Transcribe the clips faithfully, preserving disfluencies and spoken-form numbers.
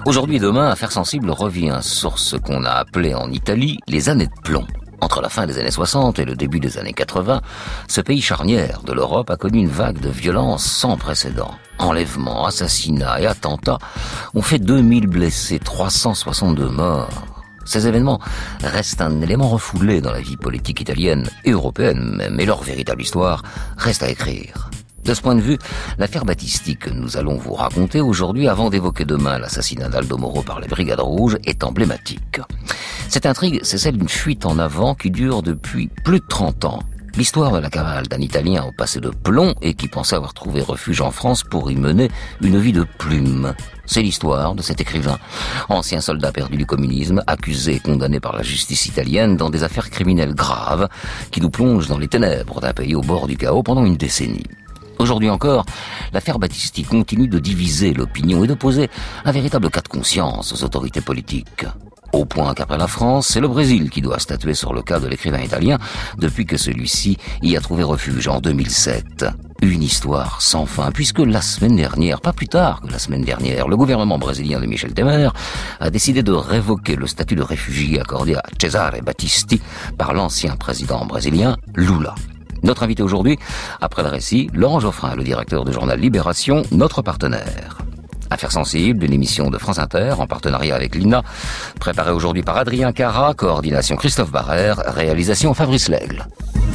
Aujourd'hui et demain, Affaires sensibles revient sur ce qu'on a appelé en Italie les années de plomb. Entre la fin des années soixante et le début des années quatre-vingts, ce pays charnière de l'Europe a connu une vague de violence sans précédent. Enlèvements, assassinats et attentats ont fait deux mille blessés, trois cent soixante-deux morts. Ces événements restent un élément refoulé dans la vie politique italienne et européenne même, et leur véritable histoire reste à écrire. De ce point de vue, l'affaire Battisti que nous allons vous raconter aujourd'hui, avant d'évoquer demain l'assassinat d'Aldo Moro par les Brigades Rouges, est emblématique. Cette intrigue, c'est celle d'une fuite en avant qui dure depuis plus de trente ans. L'histoire de la cavale d'un Italien au passé de plomb et qui pensait avoir trouvé refuge en France pour y mener une vie de plume. C'est l'histoire de cet écrivain, ancien soldat perdu du communisme, accusé et condamné par la justice italienne dans des affaires criminelles graves qui nous plongent dans les ténèbres d'un pays au bord du chaos pendant une décennie. Aujourd'hui encore, l'affaire Battisti continue de diviser l'opinion et de poser un véritable cas de conscience aux autorités politiques. Au point qu'après la France, c'est le Brésil qui doit statuer sur le cas de l'écrivain italien depuis que celui-ci y a trouvé refuge en deux mille sept. Une histoire sans fin, puisque la semaine dernière, pas plus tard que la semaine dernière, le gouvernement brésilien de Michel Temer a décidé de révoquer le statut de réfugié accordé à Cesare Battisti par l'ancien président brésilien Lula. Notre invité aujourd'hui, après le récit, Laurent Geoffrin, le directeur du journal Libération, notre partenaire. Affaires sensibles, une émission de France Inter en partenariat avec l'I N A, préparée aujourd'hui par Adrien Cara, coordination Christophe Barrère, réalisation Fabrice Lègle.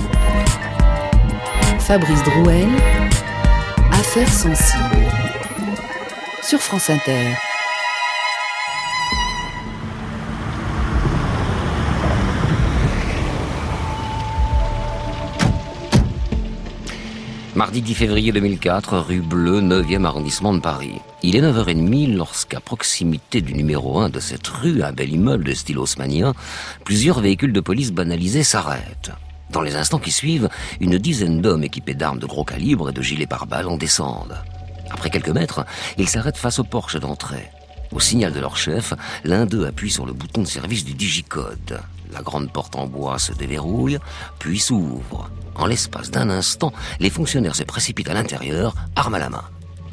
Fabrice Drouel, Affaires sensibles, sur France Inter. Mardi dix février deux mille quatre, rue Bleue, neuvième arrondissement de Paris. Il est neuf heures trente lorsqu'à proximité du numéro un de cette rue, un bel immeuble de style haussmannien, plusieurs véhicules de police banalisés s'arrêtent. Dans les instants qui suivent, une dizaine d'hommes équipés d'armes de gros calibre et de gilets pare-balles en descendent. Après quelques mètres, ils s'arrêtent face au porche d'entrée. Au signal de leur chef, l'un d'eux appuie sur le bouton de service du digicode. La grande porte en bois se déverrouille, puis s'ouvre. En l'espace d'un instant, les fonctionnaires se précipitent à l'intérieur, armes à la main.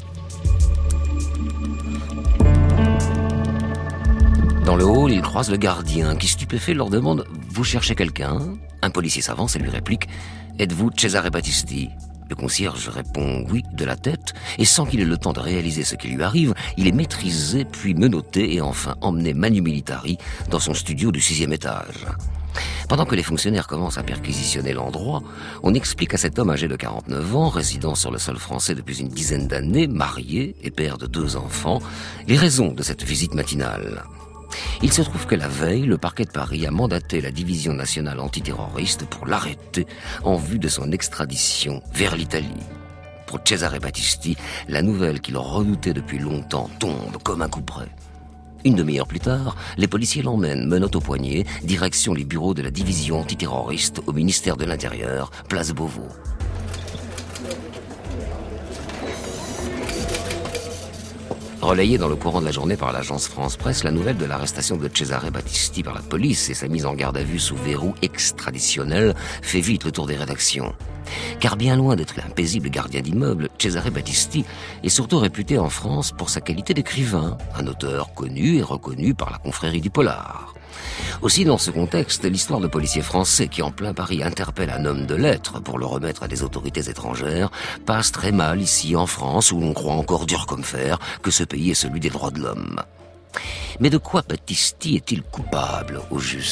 Dans le hall, ils croisent le gardien qui, stupéfait, leur demande « Vous cherchez quelqu'un ?» Un policier s'avance et lui réplique « Êtes-vous Cesare Battisti ?» Le concierge répond « Oui » de la tête, et sans qu'il ait le temps de réaliser ce qui lui arrive, il est maîtrisé puis menotté et enfin emmené manu militari dans son studio du sixième étage. Pendant que les fonctionnaires commencent à perquisitionner l'endroit, on explique à cet homme âgé de quarante-neuf ans, résidant sur le sol français depuis une dizaine d'années, marié et père de deux enfants, les raisons de cette visite matinale. Il se trouve que la veille, le parquet de Paris a mandaté la division nationale antiterroriste pour l'arrêter en vue de son extradition vers l'Italie. Pour Cesare Battisti, la nouvelle qu'il redoutait depuis longtemps tombe comme un coup près. Une demi-heure plus tard, les policiers l'emmènent, menottes au poignet, direction les bureaux de la division antiterroriste au ministère de l'Intérieur, place Beauvau. Relayée dans le courant de la journée par l'agence France Presse, la nouvelle de l'arrestation de Cesare Battisti par la police et sa mise en garde à vue sous verrou extraditionnel fait vite le tour des rédactions. Car bien loin d'être un paisible gardien d'immeuble, Cesare Battisti est surtout réputé en France pour sa qualité d'écrivain, un auteur connu et reconnu par la confrérie du polar. Aussi, dans ce contexte, l'histoire de policiers français qui en plein Paris interpellent un homme de lettres pour le remettre à des autorités étrangères passe très mal ici en France où l'on croit encore dur comme fer que ce pays est celui des droits de l'homme. Mais de quoi Battisti est-il coupable au juste ?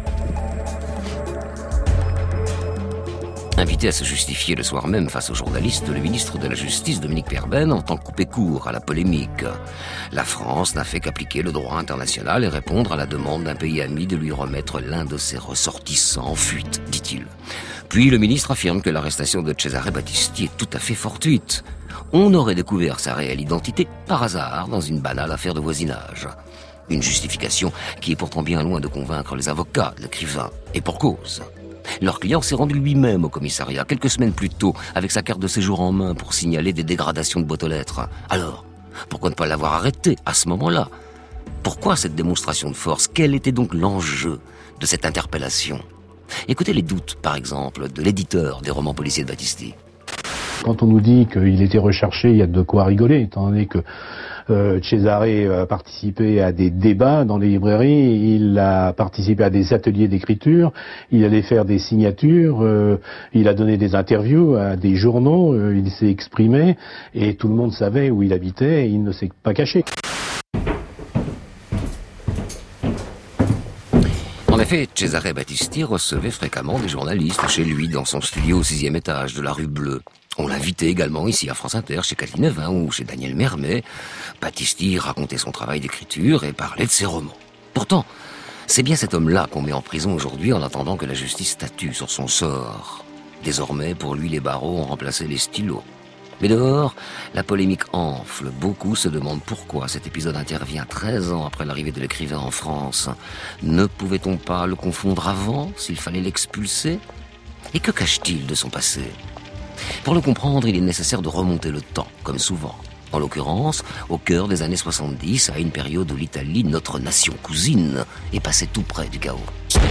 Invité à se justifier le soir même face aux journalistes, le ministre de la Justice, Dominique Perben, entend couper court à la polémique. La France n'a fait qu'appliquer le droit international et répondre à la demande d'un pays ami de lui remettre l'un de ses ressortissants en fuite, dit-il. Puis le ministre affirme que l'arrestation de Cesare Battisti est tout à fait fortuite. On aurait découvert sa réelle identité par hasard dans une banale affaire de voisinage. Une justification qui est pourtant bien loin de convaincre les avocats de l'écrivain, et pour cause. Leur client s'est rendu lui-même au commissariat quelques semaines plus tôt avec sa carte de séjour en main pour signaler des dégradations de boîtes aux lettres. Alors, pourquoi ne pas l'avoir arrêté à ce moment-là ? Pourquoi cette démonstration de force ? Quel était donc l'enjeu de cette interpellation ? Écoutez les doutes, par exemple, de l'éditeur des romans policiers de Battisti. Quand on nous dit qu'il était recherché, il y a de quoi rigoler, étant donné que Euh, Cesare a participé à des débats dans les librairies, il a participé à des ateliers d'écriture, il allait faire des signatures, euh, il a donné des interviews à des journaux, euh, il s'est exprimé et tout le monde savait où il habitait et il ne s'est pas caché. En effet, Cesare Battisti recevait fréquemment des journalistes chez lui, dans son studio au sixième étage de la rue Bleue. On l'invitait également ici à France Inter, chez Kathleen Evin ou chez Daniel Mermet. Battisti racontait son travail d'écriture et parlait de ses romans. Pourtant, c'est bien cet homme-là qu'on met en prison aujourd'hui en attendant que la justice statue sur son sort. Désormais, pour lui, les barreaux ont remplacé les stylos. Mais dehors, la polémique enfle. Beaucoup se demandent pourquoi cet épisode intervient treize ans après l'arrivée de l'écrivain en France. Ne pouvait-on pas le confondre avant, s'il fallait l'expulser ? Et que cache-t-il de son passé ? Pour le comprendre, il est nécessaire de remonter le temps, comme souvent. En l'occurrence, au cœur des années soixante-dix, à une période où l'Italie, notre nation cousine, est passée tout près du chaos.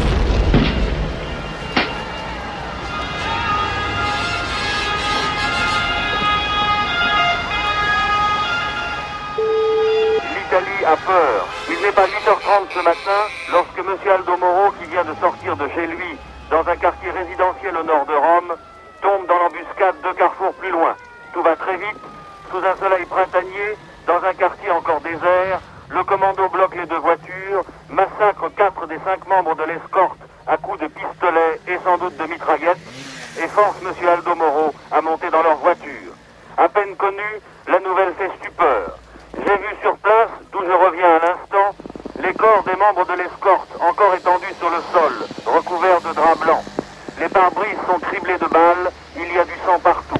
L'Italie a peur. Il n'est pas huit heures trente ce matin lorsque M. Aldo Moro, qui vient de sortir de chez lui dans un quartier résidentiel au nord de Rome, tombe dans l'embuscade deux carrefours plus loin. Tout va très vite. Sous un soleil printanier, dans un quartier encore désert, le commando bloque les deux voitures, massacre quatre des cinq membres de l'escorte à coups de pistolet et sans doute de mitraillettes, et force M. Aldo Moro à monter dans leur voiture. À peine connue, la nouvelle fait stupeur. J'ai vu sur place, d'où je reviens à l'instant, les corps des membres de l'escorte encore étendus sur le sol, recouverts de draps blancs. Les pare-brises sont criblés de balles, il y a du sang partout.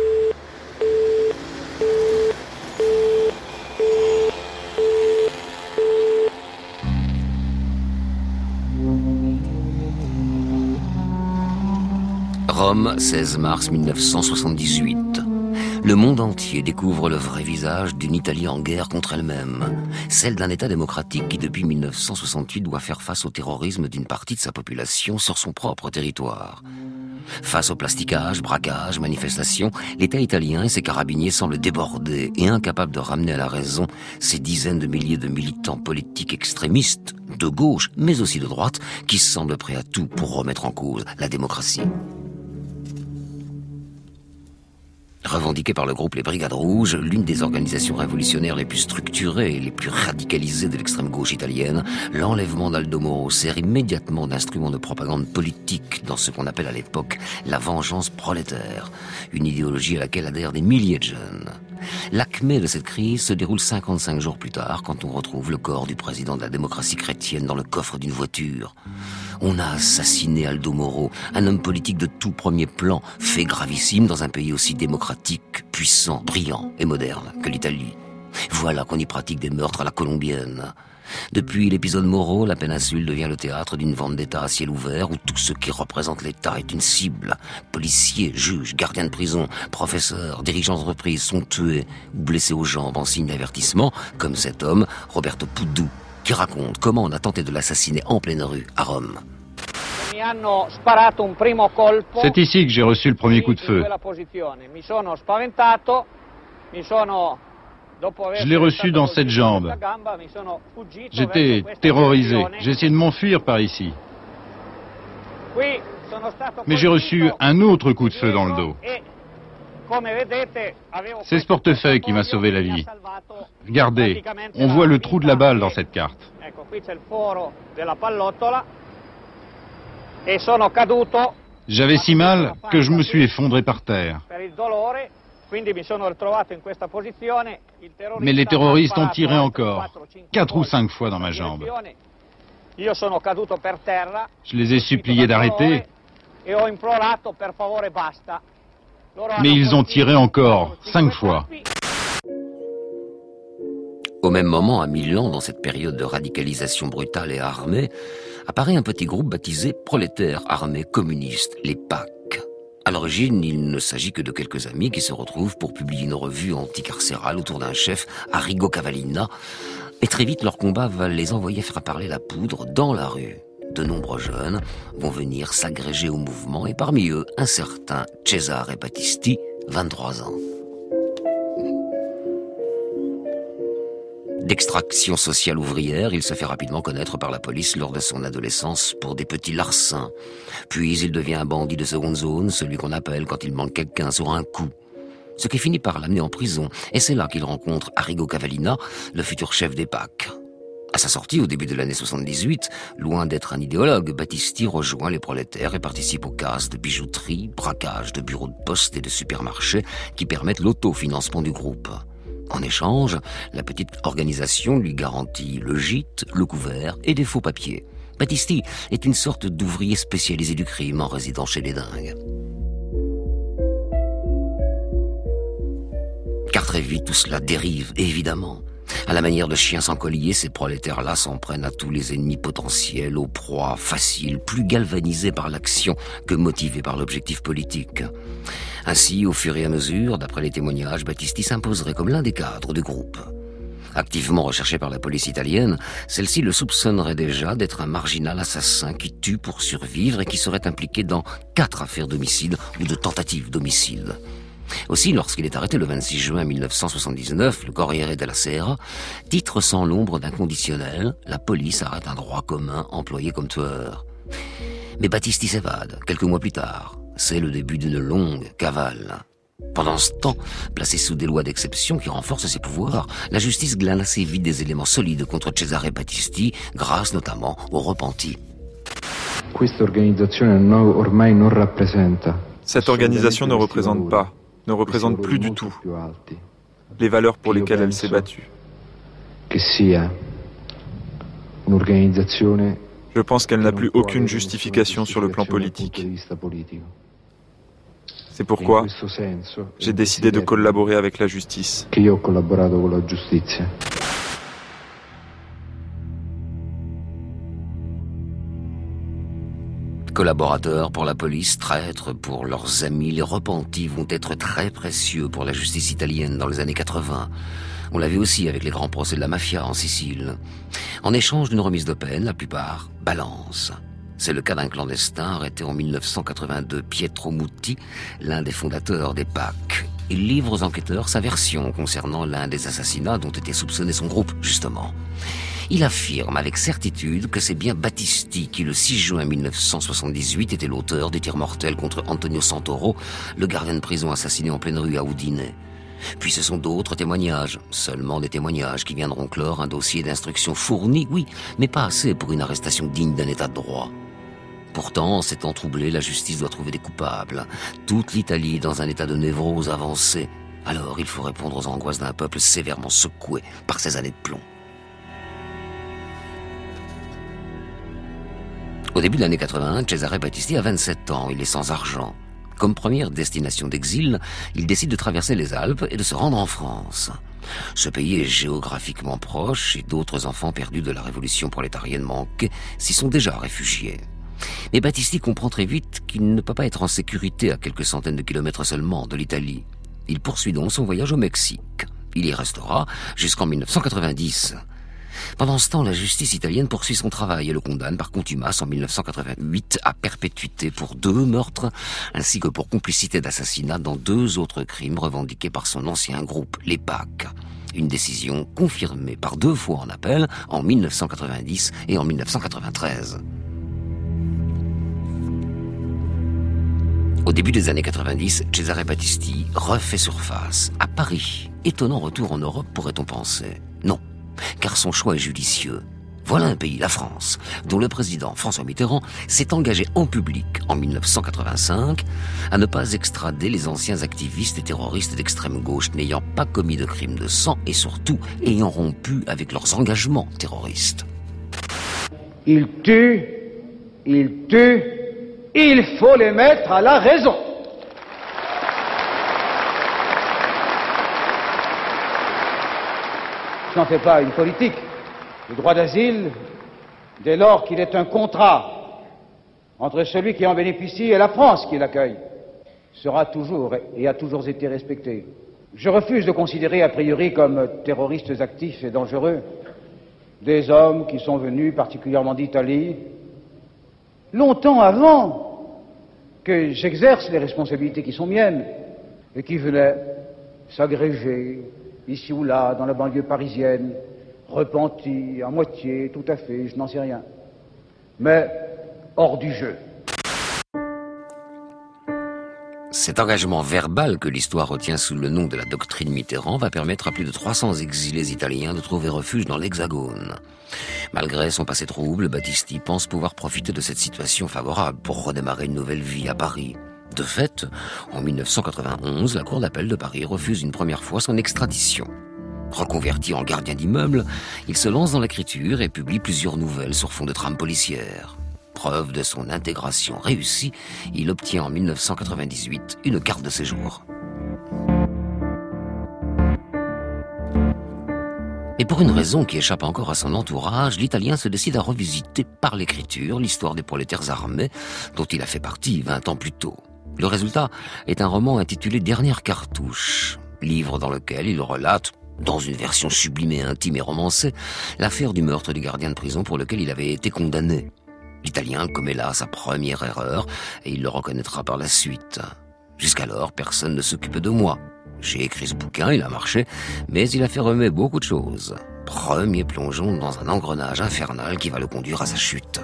Rome, seize mars mille neuf cent soixante-dix-huit. Le monde entier découvre le vrai visage d'une Italie en guerre contre elle-même. Celle d'un État démocratique qui, depuis mille neuf cent soixante-huit, doit faire face au terrorisme d'une partie de sa population sur son propre territoire. Face au plasticage, braquage, manifestations, l'État italien et ses carabiniers semblent débordés et incapables de ramener à la raison ces dizaines de milliers de militants politiques extrémistes, de gauche, mais aussi de droite, qui semblent prêts à tout pour remettre en cause la démocratie. Revendiquée par le groupe Les Brigades Rouges, l'une des organisations révolutionnaires les plus structurées et les plus radicalisées de l'extrême gauche italienne, l'enlèvement d'Aldo Moro sert immédiatement d'instrument de propagande politique dans ce qu'on appelle à l'époque la vengeance prolétaire, une idéologie à laquelle adhèrent des milliers de jeunes. L'acmé de cette crise se déroule cinquante-cinq jours plus tard quand on retrouve le corps du président de la démocratie chrétienne dans le coffre d'une voiture. On a assassiné Aldo Moro, un homme politique de tout premier plan, fait gravissime dans un pays aussi démocratique, puissant, brillant et moderne que l'Italie. Voilà qu'on y pratique des meurtres à la colombienne. Depuis l'épisode Moro, la péninsule devient le théâtre d'une vendetta à ciel ouvert où tout ce qui représente l'État est une cible. Policiers, juges, gardiens de prison, professeurs, dirigeants d'entreprise sont tués ou blessés aux jambes en signe d'avertissement, comme cet homme, Roberto Puddu, qui raconte comment on a tenté de l'assassiner en pleine rue à Rome. C'est ici que j'ai reçu le premier coup de feu. Je l'ai reçu dans cette jambe. J'étais terrorisé. J'ai essayé de m'enfuir par ici. Mais j'ai reçu un autre coup de feu dans le dos. C'est ce portefeuille qui m'a sauvé la vie. Regardez, on voit le trou de la balle dans cette carte. J'avais si mal que je me suis effondré par terre. Mais les terroristes ont tiré encore, quatre ou cinq fois dans ma jambe. Je les ai suppliés d'arrêter, mais ils ont tiré encore, cinq fois. Au même moment, à Milan, dans cette période de radicalisation brutale et armée, apparaît un petit groupe baptisé Prolétaires armés communistes, les P A C. À l'origine, il ne s'agit que de quelques amis qui se retrouvent pour publier une revue anticarcérale autour d'un chef, Arrigo Cavallina. Et très vite, leur combat va les envoyer faire parler la poudre dans la rue. De nombreux jeunes vont venir s'agréger au mouvement et parmi eux, un certain Cesare Battisti, vingt-trois ans. D'extraction sociale ouvrière, il se fait rapidement connaître par la police lors de son adolescence pour des petits larcins. Puis il devient un bandit de seconde zone, celui qu'on appelle quand il manque quelqu'un sur un coup. Ce qui finit par l'amener en prison, et c'est là qu'il rencontre Arrigo Cavallina, le futur chef des P A C. À sa sortie, au début de l'année soixante-dix-huit, loin d'être un idéologue, Battisti rejoint les prolétaires et participe aux casses de bijouterie, braquages de bureaux de poste et de supermarchés qui permettent l'autofinancement du groupe. En échange, la petite organisation lui garantit le gîte, le couvert et des faux papiers. Battisti est une sorte d'ouvrier spécialisé du crime en résidant chez les dingues. Car très vite, tout cela dérive, évidemment. À la manière de chiens sans collier, ces prolétaires-là s'en prennent à tous les ennemis potentiels, aux proies faciles, plus galvanisés par l'action que motivés par l'objectif politique. Ainsi, au fur et à mesure, d'après les témoignages, Battisti s'imposerait comme l'un des cadres du groupe. Activement recherché par la police italienne, celle-ci le soupçonnerait déjà d'être un marginal assassin qui tue pour survivre et qui serait impliqué dans quatre affaires d'homicide ou de tentatives d'homicide. Aussi, lorsqu'il est arrêté le vingt-six juin mille neuf cent soixante-dix-neuf, le Corriere della Sera titre sans l'ombre d'inconditionnel « La police arrête un droit commun employé comme tueur ». Mais Battisti s'évade, quelques mois plus tard. C'est le début d'une longue cavale. Pendant ce temps, placé sous des lois d'exception qui renforcent ses pouvoirs, la justice glane assez vite des éléments solides contre Cesare Battisti, grâce notamment aux repentis. Cette organisation ne représente pas, ne représente plus du tout les valeurs pour lesquelles elle s'est battue. Je pense qu'elle n'a plus aucune justification sur le plan politique. C'est pourquoi j'ai décidé de collaborer avec la justice. Collaborateurs pour la police, traîtres pour leurs amis, les repentis vont être très précieux pour la justice italienne dans les années quatre-vingts. On l'a vu aussi avec les grands procès de la mafia en Sicile. En échange d'une remise de peine, la plupart balancent. C'est le cas d'un clandestin arrêté en mille neuf cent quatre-vingt-deux, Pietro Muti, l'un des fondateurs des P A C. Il livre aux enquêteurs sa version concernant l'un des assassinats dont était soupçonné son groupe, justement. Il affirme avec certitude que c'est bien Battisti qui, le six juin mille neuf cent soixante-dix-huit, était l'auteur des tirs mortels contre Antonio Santoro, le gardien de prison assassiné en pleine rue à Udine. Puis ce sont d'autres témoignages, seulement des témoignages qui viendront clore un dossier d'instruction fourni, oui, mais pas assez pour une arrestation digne d'un état de droit. Pourtant, s'étant troublée, la justice doit trouver des coupables. Toute l'Italie est dans un état de névrose avancé. Alors il faut répondre aux angoisses d'un peuple sévèrement secoué par ces années de plomb. Au début de l'année quatre-vingt-un, Cesare Battisti a vingt-sept ans, il est sans argent. Comme première destination d'exil, il décide de traverser les Alpes et de se rendre en France. Ce pays est géographiquement proche et d'autres enfants perdus de la révolution prolétarienne manquée s'y sont déjà réfugiés. Mais Battisti comprend très vite qu'il ne peut pas être en sécurité à quelques centaines de kilomètres seulement de l'Italie. Il poursuit donc son voyage au Mexique. Il y restera jusqu'en mille neuf cent quatre-vingt-dix. Pendant ce temps, la justice italienne poursuit son travail et le condamne par contumace en mille neuf cent quatre-vingt-huit à perpétuité pour deux meurtres, ainsi que pour complicité d'assassinat dans deux autres crimes revendiqués par son ancien groupe, les P A C. Une décision confirmée par deux fois en appel en mille neuf cent quatre-vingt-dix et en mille neuf cent quatre-vingt-treize. Au début des années quatre-vingt-dix, Cesare Battisti refait surface. À Paris, étonnant retour en Europe pourrait-on penser. Non, car son choix est judicieux. Voilà un pays, la France, dont le président François Mitterrand s'est engagé en public en mille neuf cent quatre-vingt-cinq à ne pas extrader les anciens activistes et terroristes d'extrême gauche n'ayant pas commis de crimes de sang et surtout ayant rompu avec leurs engagements terroristes. Ils tuent, ils tuent, il faut les mettre à la raison. Je n'en fais pas une politique. Le droit d'asile, dès lors qu'il est un contrat entre celui qui en bénéficie et la France qui l'accueille, sera toujours et a toujours été respecté. Je refuse de considérer a priori comme terroristes actifs et dangereux des hommes qui sont venus particulièrement d'Italie longtemps avant que j'exerce les responsabilités qui sont miennes et qui venaient s'agréger ici ou là dans la banlieue parisienne repenti, à moitié, tout à fait, je n'en sais rien. Mais hors du jeu. Cet engagement verbal que l'histoire retient sous le nom de la doctrine Mitterrand va permettre à plus de trois cents exilés italiens de trouver refuge dans l'Hexagone. Malgré son passé trouble, Battisti pense pouvoir profiter de cette situation favorable pour redémarrer une nouvelle vie à Paris. De fait, en mille neuf cent quatre-vingt-onze, la Cour d'appel de Paris refuse une première fois son extradition. Reconverti en gardien d'immeuble, il se lance dans l'écriture et publie plusieurs nouvelles sur fond de trame policière. Preuve de son intégration réussie, il obtient en mille neuf cent quatre-vingt-dix-huit une carte de séjour. Et pour une raison qui échappe encore à son entourage, l'Italien se décide à revisiter par l'écriture l'histoire des prolétaires armés dont il a fait partie vingt ans plus tôt. Le résultat est un roman intitulé Dernière cartouche, livre dans lequel il relate, dans une version sublimée, intime et romancée, l'affaire du meurtre du gardien de prison pour lequel il avait été condamné. L'Italien commet là sa première erreur et il le reconnaîtra par la suite. Jusqu'alors, personne ne s'occupait de moi. J'ai écrit ce bouquin, il a marché, mais il a fait remuer beaucoup de choses. Premier plongeon dans un engrenage infernal qui va le conduire à sa chute.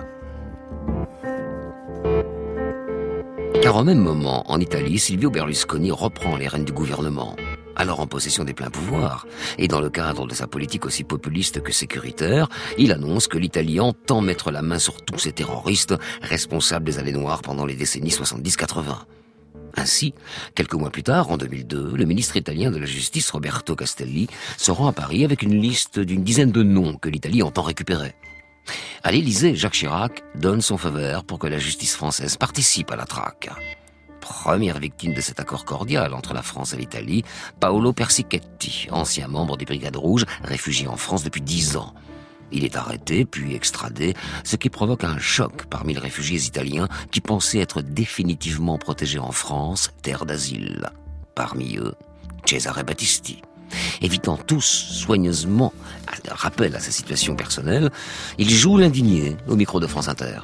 Car au même moment, en Italie, Silvio Berlusconi reprend les rênes du gouvernement. Alors en possession des pleins pouvoirs, et dans le cadre de sa politique aussi populiste que sécuritaire, il annonce que l'Italie entend mettre la main sur tous ces terroristes responsables des années noires pendant les décennies soixante-dix quatre-vingt. Ainsi, quelques mois plus tard, en deux mille deux, le ministre italien de la Justice, Roberto Castelli, se rend à Paris avec une liste d'une dizaine de noms que l'Italie entend récupérer. À l'Élysée, Jacques Chirac donne son feu vert pour que la justice française participe à la traque. Première victime de cet accord cordial entre la France et l'Italie, Paolo Persichetti, ancien membre des Brigades Rouges, réfugié en France depuis dix ans. Il est arrêté, puis extradé, ce qui provoque un choc parmi les réfugiés italiens qui pensaient être définitivement protégés en France, terre d'asile. Parmi eux, Cesare Battisti. Évitant tous soigneusement un rappel à sa situation personnelle, il joue l'indigné au micro de France Inter.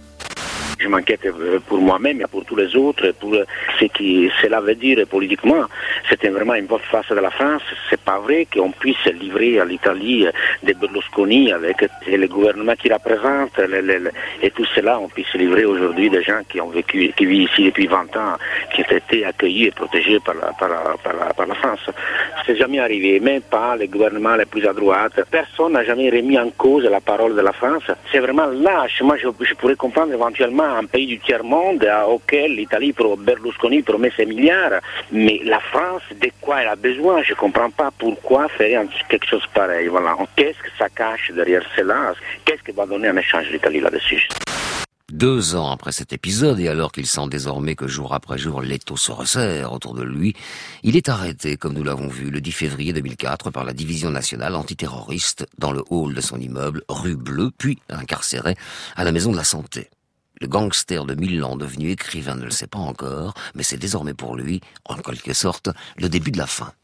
Je m'inquiète pour moi-même et pour tous les autres, pour ce que cela veut dire politiquement. C'était vraiment une volte face de la France. C'est pas vrai qu'on puisse livrer à l'Italie des Berlusconi avec le gouvernement qui représente et tout cela. On puisse livrer aujourd'hui des gens qui ont vécu, qui vivent ici depuis vingt ans, qui ont été accueillis et protégés par la, par la, par la, par la France. C'est jamais arrivé, même pas les gouvernements les plus à droite. Personne n'a jamais remis en cause la parole de la France. C'est vraiment lâche. Moi, je, je pourrais comprendre éventuellement un pays du tiers-monde auquel l'Italie, pour Berlusconi, promet ses milliards. Mais la France, de quoi elle a besoin? Je ne comprends pas pourquoi faire quelque chose pareil. Voilà. Qu'est-ce que ça cache derrière cela? Qu'est-ce que va donner en échange l'Italie là-dessus? Deux ans après cet épisode, et alors qu'il sent désormais que jour après jour l'étau se resserre autour de lui, il est arrêté, comme nous l'avons vu, le dix février deux mille quatre par la Division nationale antiterroriste dans le hall de son immeuble, rue Bleue, puis incarcéré à la Maison de la Santé. Le gangster de Milan, devenu écrivain, ne le sait pas encore, mais c'est désormais pour lui, en quelque sorte, le début de la fin.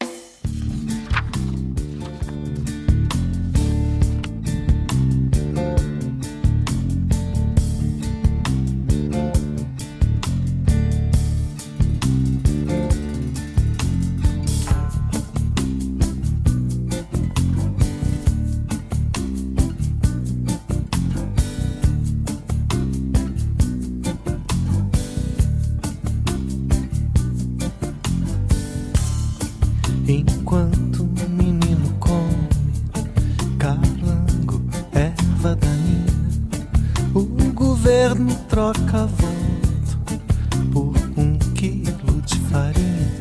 Enquanto o menino come calango, erva daninha, o governo troca voto por um quilo de farinha.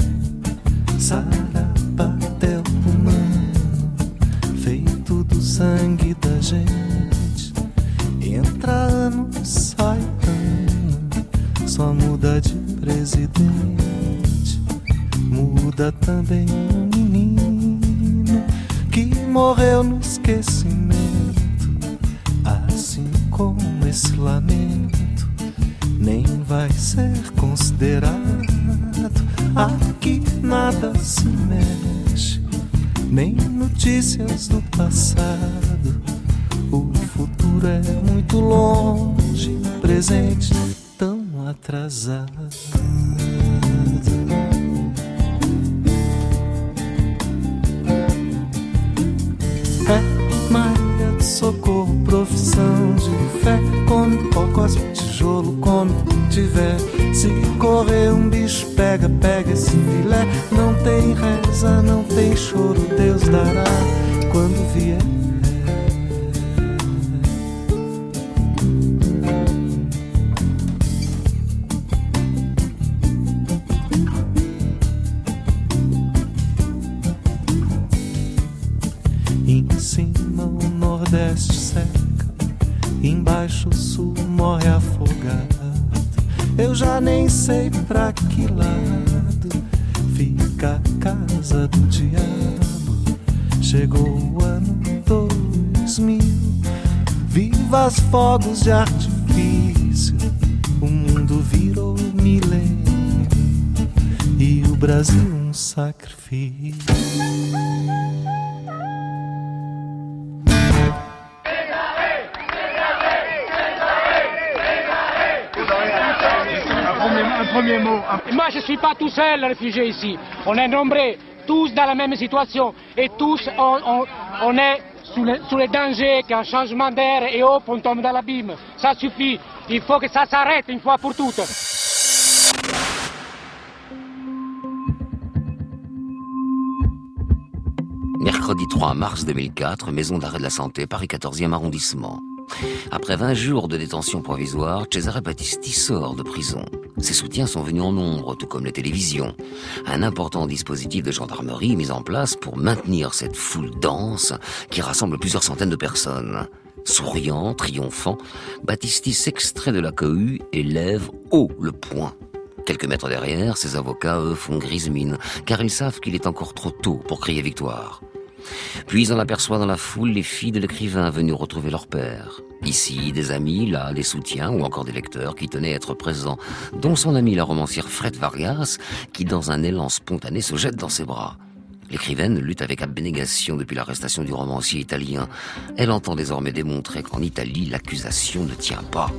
Sarapatel humano, feito do sangue da gente. Entra ano, sai ano, só muda de presidente. Muda também o menino que morreu no esquecimento. Assim como esse lamento nem vai ser considerado. Aqui nada se mexe, nem notícias do passado. O futuro é muito longe, o presente tão atrasado. At my pó, cospe tijolo, come tiver. Se correr um bicho, pega, pega esse filé. Não tem reza, não tem choro, Deus dará quando vier. Em cima o Nordeste seca, embaixo o Sul morre afogado. Eu já nem sei pra que lado fica a casa do diabo. Chegou o ano dois mil, viva os fogos de artifício. O mundo virou milênio e o Brasil um sacrifício. Moi, je ne suis pas tout seul réfugié ici. On est nombreux, tous dans la même situation. Et tous, on, on, on est sous le, sous le danger qu'un changement d'air et hop, on tombe dans l'abîme. Ça suffit. Il faut que ça s'arrête une fois pour toutes. Mercredi trois mars deux mille quatre, Maison d'arrêt de la santé, Paris quatorzième arrondissement. Après vingt jours de détention provisoire, Cesare Battisti sort de prison. Ses soutiens sont venus en nombre, tout comme les télévisions. Un important dispositif de gendarmerie est mis en place pour maintenir cette foule dense qui rassemble plusieurs centaines de personnes. Souriant, triomphant, Battisti s'extrait de la cohue et lève haut le poing. Quelques mètres derrière, ses avocats, eux, font grise mine, car ils savent qu'il est encore trop tôt pour crier victoire. Puis on aperçoit dans la foule les filles de l'écrivain venus retrouver leur père. Ici, des amis, là, des soutiens ou encore des lecteurs qui tenaient à être présents, dont son ami la romancière Fred Vargas, qui dans un élan spontané se jette dans ses bras. L'écrivaine lutte avec abnégation depuis l'arrestation du romancier italien. Elle entend désormais démontrer qu'en Italie, l'accusation ne tient pas.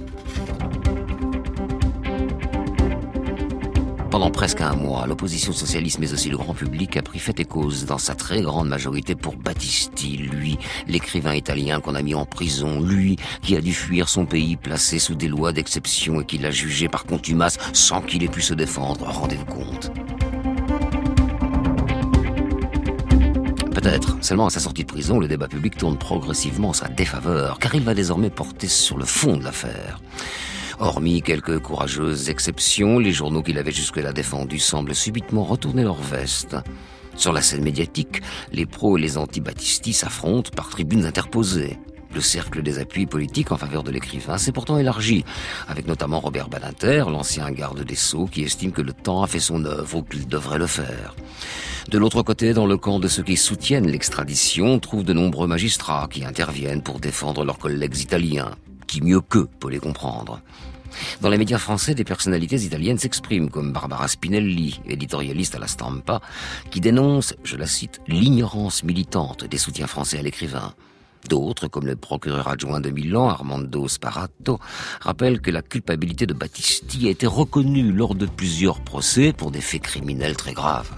Pendant presque un mois, l'opposition socialiste mais aussi le grand public a pris fait et cause dans sa très grande majorité pour Battisti, lui, l'écrivain italien qu'on a mis en prison, lui qui a dû fuir son pays placé sous des lois d'exception et qui l'a jugé par contumace sans qu'il ait pu se défendre. Rendez-vous compte. Peut-être, seulement à sa sortie de prison, le débat public tourne progressivement en sa défaveur, car il va désormais porter sur le fond de l'affaire. Hormis quelques courageuses exceptions, les journaux qui l'avaient jusque-là défendu semblent subitement retourner leur veste. Sur la scène médiatique, les pros et les anti-Battisti s'affrontent par tribunes interposées. Le cercle des appuis politiques en faveur de l'écrivain s'est pourtant élargi, avec notamment Robert Badinter, l'ancien garde des Sceaux, qui estime que le temps a fait son œuvre ou qu'il devrait le faire. De l'autre côté, dans le camp de ceux qui soutiennent l'extradition, on trouve de nombreux magistrats qui interviennent pour défendre leurs collègues italiens. Qui mieux qu'eux peut les comprendre. Dans les médias français, des personnalités italiennes s'expriment, comme Barbara Spinelli, éditorialiste à la Stampa, qui dénonce, je la cite, l'ignorance militante des soutiens français à l'écrivain. D'autres, comme le procureur adjoint de Milan, Armando Sparato, rappellent que la culpabilité de Battisti a été reconnue lors de plusieurs procès pour des faits criminels très graves.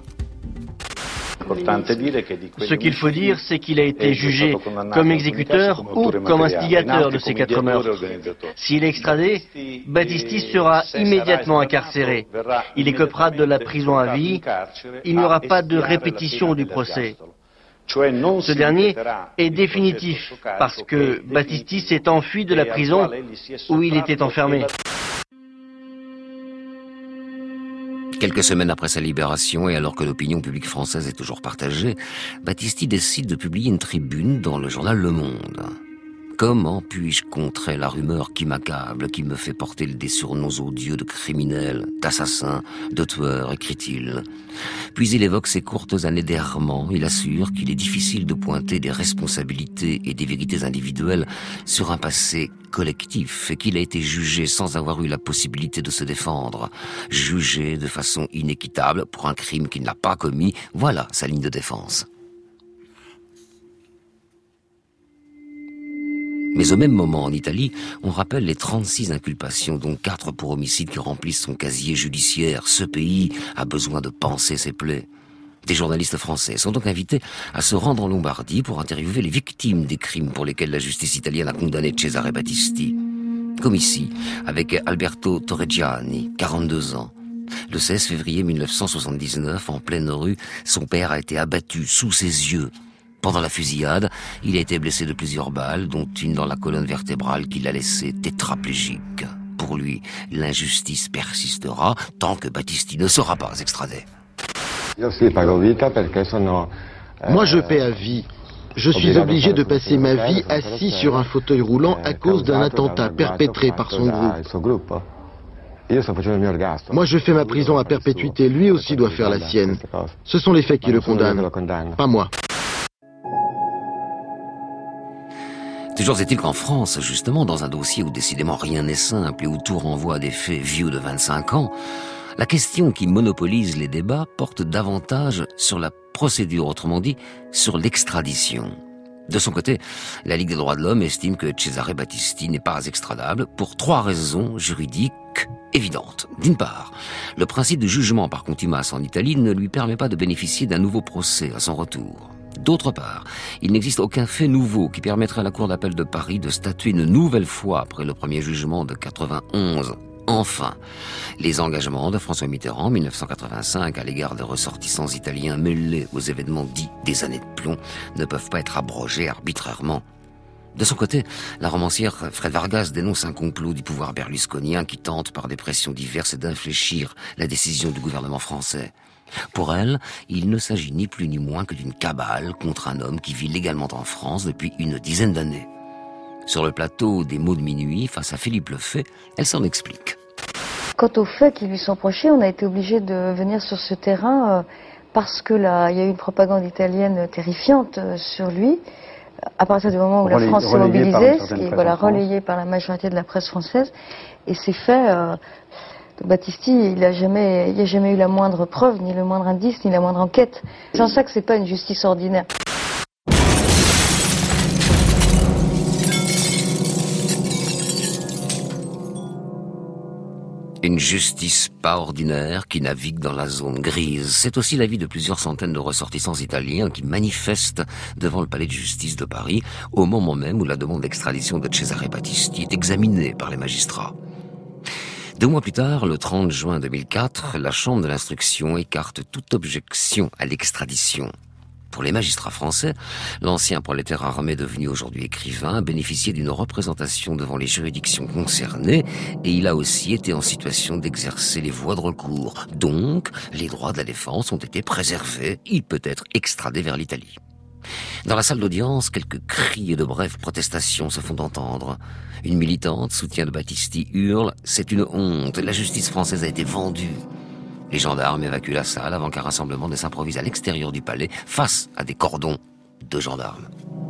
Ce qu'il faut dire, c'est qu'il a été jugé comme exécuteur ou comme instigateur de ces quatre meurtres. S'il est extradé, Battisti sera immédiatement incarcéré. Il écopera de la prison à vie. Il n'y aura pas de répétition du procès. Ce dernier est définitif parce que Battisti s'est enfui de la prison où il était enfermé. Quelques semaines après sa libération et alors que l'opinion publique française est toujours partagée, Battisti décide de publier une tribune dans le journal Le Monde. Comment puis-je contrer la rumeur qui m'accable, qui me fait porter des surnoms odieux de criminel, d'assassin, de tueur, écrit-il. Puis il évoque ses courtes années d'errement. Il assure qu'il est difficile de pointer des responsabilités et des vérités individuelles sur un passé collectif et qu'il a été jugé sans avoir eu la possibilité de se défendre. Jugé de façon inéquitable pour un crime qu'il n'a pas commis. Voilà sa ligne de défense. Mais au même moment, en Italie, on rappelle les trente-six inculpations, dont quatre pour homicide qui remplissent son casier judiciaire. Ce pays a besoin de panser ses plaies. Des journalistes français sont donc invités à se rendre en Lombardie pour interviewer les victimes des crimes pour lesquels la justice italienne a condamné Cesare Battisti. Comme ici, avec Alberto Torregiani, quarante-deux ans. Le seize février mille neuf cent soixante-dix-neuf, en pleine rue, son père a été abattu sous ses yeux. Pendant la fusillade, il a été blessé de plusieurs balles, dont une dans la colonne vertébrale qui l'a laissé tétraplégique. Pour lui, l'injustice persistera tant que Battisti ne sera pas extradé. Moi, je paie à vie. Je suis obligé de passer ma vie assis sur un fauteuil roulant à cause d'un attentat perpétré par son groupe. Moi, je fais ma prison à perpétuité, lui aussi doit faire la sienne. Ce sont les faits qui le condamnent, pas moi. Toujours est-il qu'en France, justement, dans un dossier où décidément rien n'est simple et où tout renvoie à des faits vieux de vingt-cinq ans, la question qui monopolise les débats porte davantage sur la procédure, autrement dit, sur l'extradition. De son côté, la Ligue des droits de l'homme estime que Cesare Battisti n'est pas extradable pour trois raisons juridiques évidentes. D'une part, le principe de jugement par contumace en Italie ne lui permet pas de bénéficier d'un nouveau procès à son retour. D'autre part, il n'existe aucun fait nouveau qui permettrait à la Cour d'appel de Paris de statuer une nouvelle fois après le premier jugement de quatre-vingt-onze. Enfin, les engagements de François Mitterrand en mille neuf cent quatre-vingt-cinq à l'égard des ressortissants italiens mêlés aux événements dits des années de plomb ne peuvent pas être abrogés arbitrairement. De son côté, la romancière Fred Vargas dénonce un complot du pouvoir berlusconien qui tente par des pressions diverses d'infléchir la décision du gouvernement français. Pour elle, il ne s'agit ni plus ni moins que d'une cabale contre un homme qui vit légalement en France depuis une dizaine d'années. Sur le plateau des mots de minuit, face à Philippe Lefay, elle s'en explique. Quant aux faits qui lui sont reprochés, on a été obligé de venir sur ce terrain euh, parce que là, il y a eu une propagande italienne terrifiante euh, sur lui. À partir du moment où Relay, la France s'est mobilisée, ce qui est voilà, relayé par la majorité de la presse française, et ces faits, euh, de Battisti, il n'a jamais, il y a jamais eu la moindre preuve, ni le moindre indice, ni la moindre enquête. C'est en ça que c'est pas une justice ordinaire. Une justice pas ordinaire qui navigue dans la zone grise. C'est aussi l'avis de plusieurs centaines de ressortissants italiens qui manifestent devant le palais de justice de Paris au moment même où la demande d'extradition de Cesare Battisti est examinée par les magistrats. Deux mois plus tard, le trente juin deux mille quatre, la Chambre de l'instruction écarte toute objection à l'extradition. Pour les magistrats français, l'ancien prolétaire armé devenu aujourd'hui écrivain bénéficiait d'une représentation devant les juridictions concernées et il a aussi été en situation d'exercer les voies de recours. Donc, les droits de la défense ont été préservés. Il peut être extradé vers l'Italie. Dans la salle d'audience, quelques cris et de brèves protestations se font entendre. Une militante, soutien de Battisti, hurle « C'est une honte, la justice française a été vendue ». Les gendarmes évacuent la salle avant qu'un rassemblement ne s'improvise à l'extérieur du palais face à des cordons de gendarmes.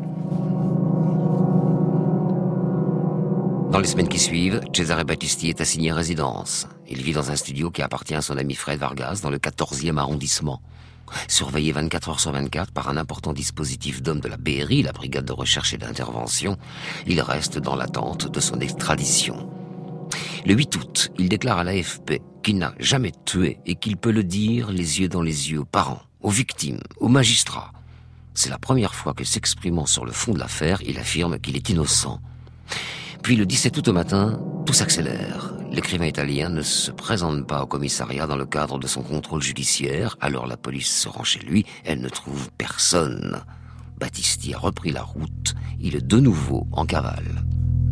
Dans les semaines qui suivent, Cesare Battisti est assigné à résidence. Il vit dans un studio qui appartient à son ami Fred Vargas dans le quatorzième arrondissement. Surveillé vingt-quatre heures sur vingt-quatre par un important dispositif d'hommes de la B R I, la brigade de recherche et d'intervention, il reste dans l'attente de son extradition. Le huit août, il déclare à l'A F P qu'il n'a jamais tué et qu'il peut le dire les yeux dans les yeux aux parents, aux victimes, aux magistrats. C'est la première fois que, s'exprimant sur le fond de l'affaire, il affirme qu'il est innocent. Puis le dix-sept août au matin, tout s'accélère. L'écrivain italien ne se présente pas au commissariat dans le cadre de son contrôle judiciaire. Alors la police se rend chez lui, elle ne trouve personne. Battisti a repris la route, il est de nouveau en cavale.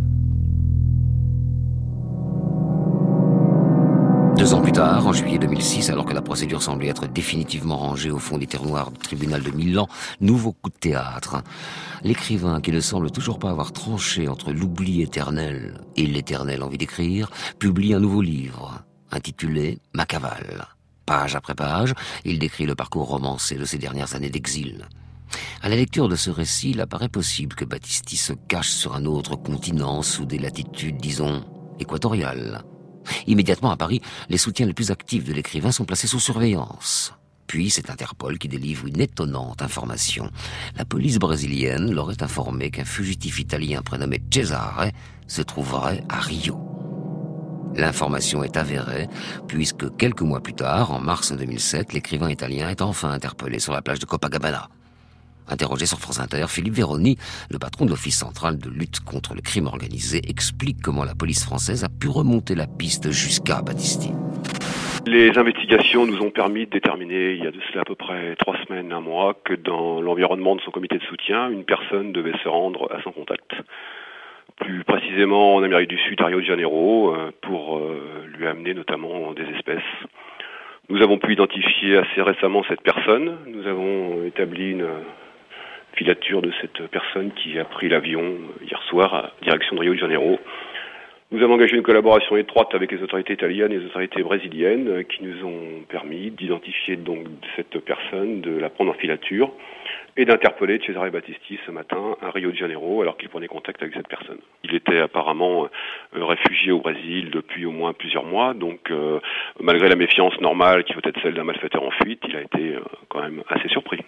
Deux ans plus tard, en juillet deux mille six, alors que la procédure semblait être définitivement rangée au fond des tiroirs du tribunal de Milan, nouveau coup de théâtre. L'écrivain, qui ne semble toujours pas avoir tranché entre l'oubli éternel et l'éternelle envie d'écrire, publie un nouveau livre, intitulé « Ma cavale ». Page après page, il décrit le parcours romancé de ses dernières années d'exil. À la lecture de ce récit, il apparaît possible que Battisti se cache sur un autre continent sous des latitudes, disons, équatoriales. Immédiatement à Paris, les soutiens les plus actifs de l'écrivain sont placés sous surveillance. Puis c'est Interpol qui délivre une étonnante information. La police brésilienne leur est informée qu'un fugitif italien prénommé Cesare se trouverait à Rio. L'information est avérée puisque quelques mois plus tard, en mars deux mille sept, l'écrivain italien est enfin interpellé sur la plage de Copacabana. Interrogé sur France Inter, Philippe Vérony, le patron de l'Office central de lutte contre le crime organisé, explique comment la police française a pu remonter la piste jusqu'à Battisti. Les investigations nous ont permis de déterminer, il y a de cela à peu près trois semaines, un mois, que dans l'environnement de son comité de soutien, une personne devait se rendre à son contact. Plus précisément en Amérique du Sud, à Rio de Janeiro, pour lui amener notamment des espèces. Nous avons pu identifier assez récemment cette personne. Nous avons établi une filature de cette personne qui a pris l'avion hier soir à direction de Rio de Janeiro. Nous avons engagé une collaboration étroite avec les autorités italiennes et les autorités brésiliennes qui nous ont permis d'identifier donc cette personne, de la prendre en filature et d'interpeller Cesare Battisti ce matin à Rio de Janeiro alors qu'il prenait contact avec cette personne. Il était apparemment euh, réfugié au Brésil depuis au moins plusieurs mois, donc euh, malgré la méfiance normale qui peut être celle d'un malfaiteur en fuite, il a été euh, quand même assez surpris.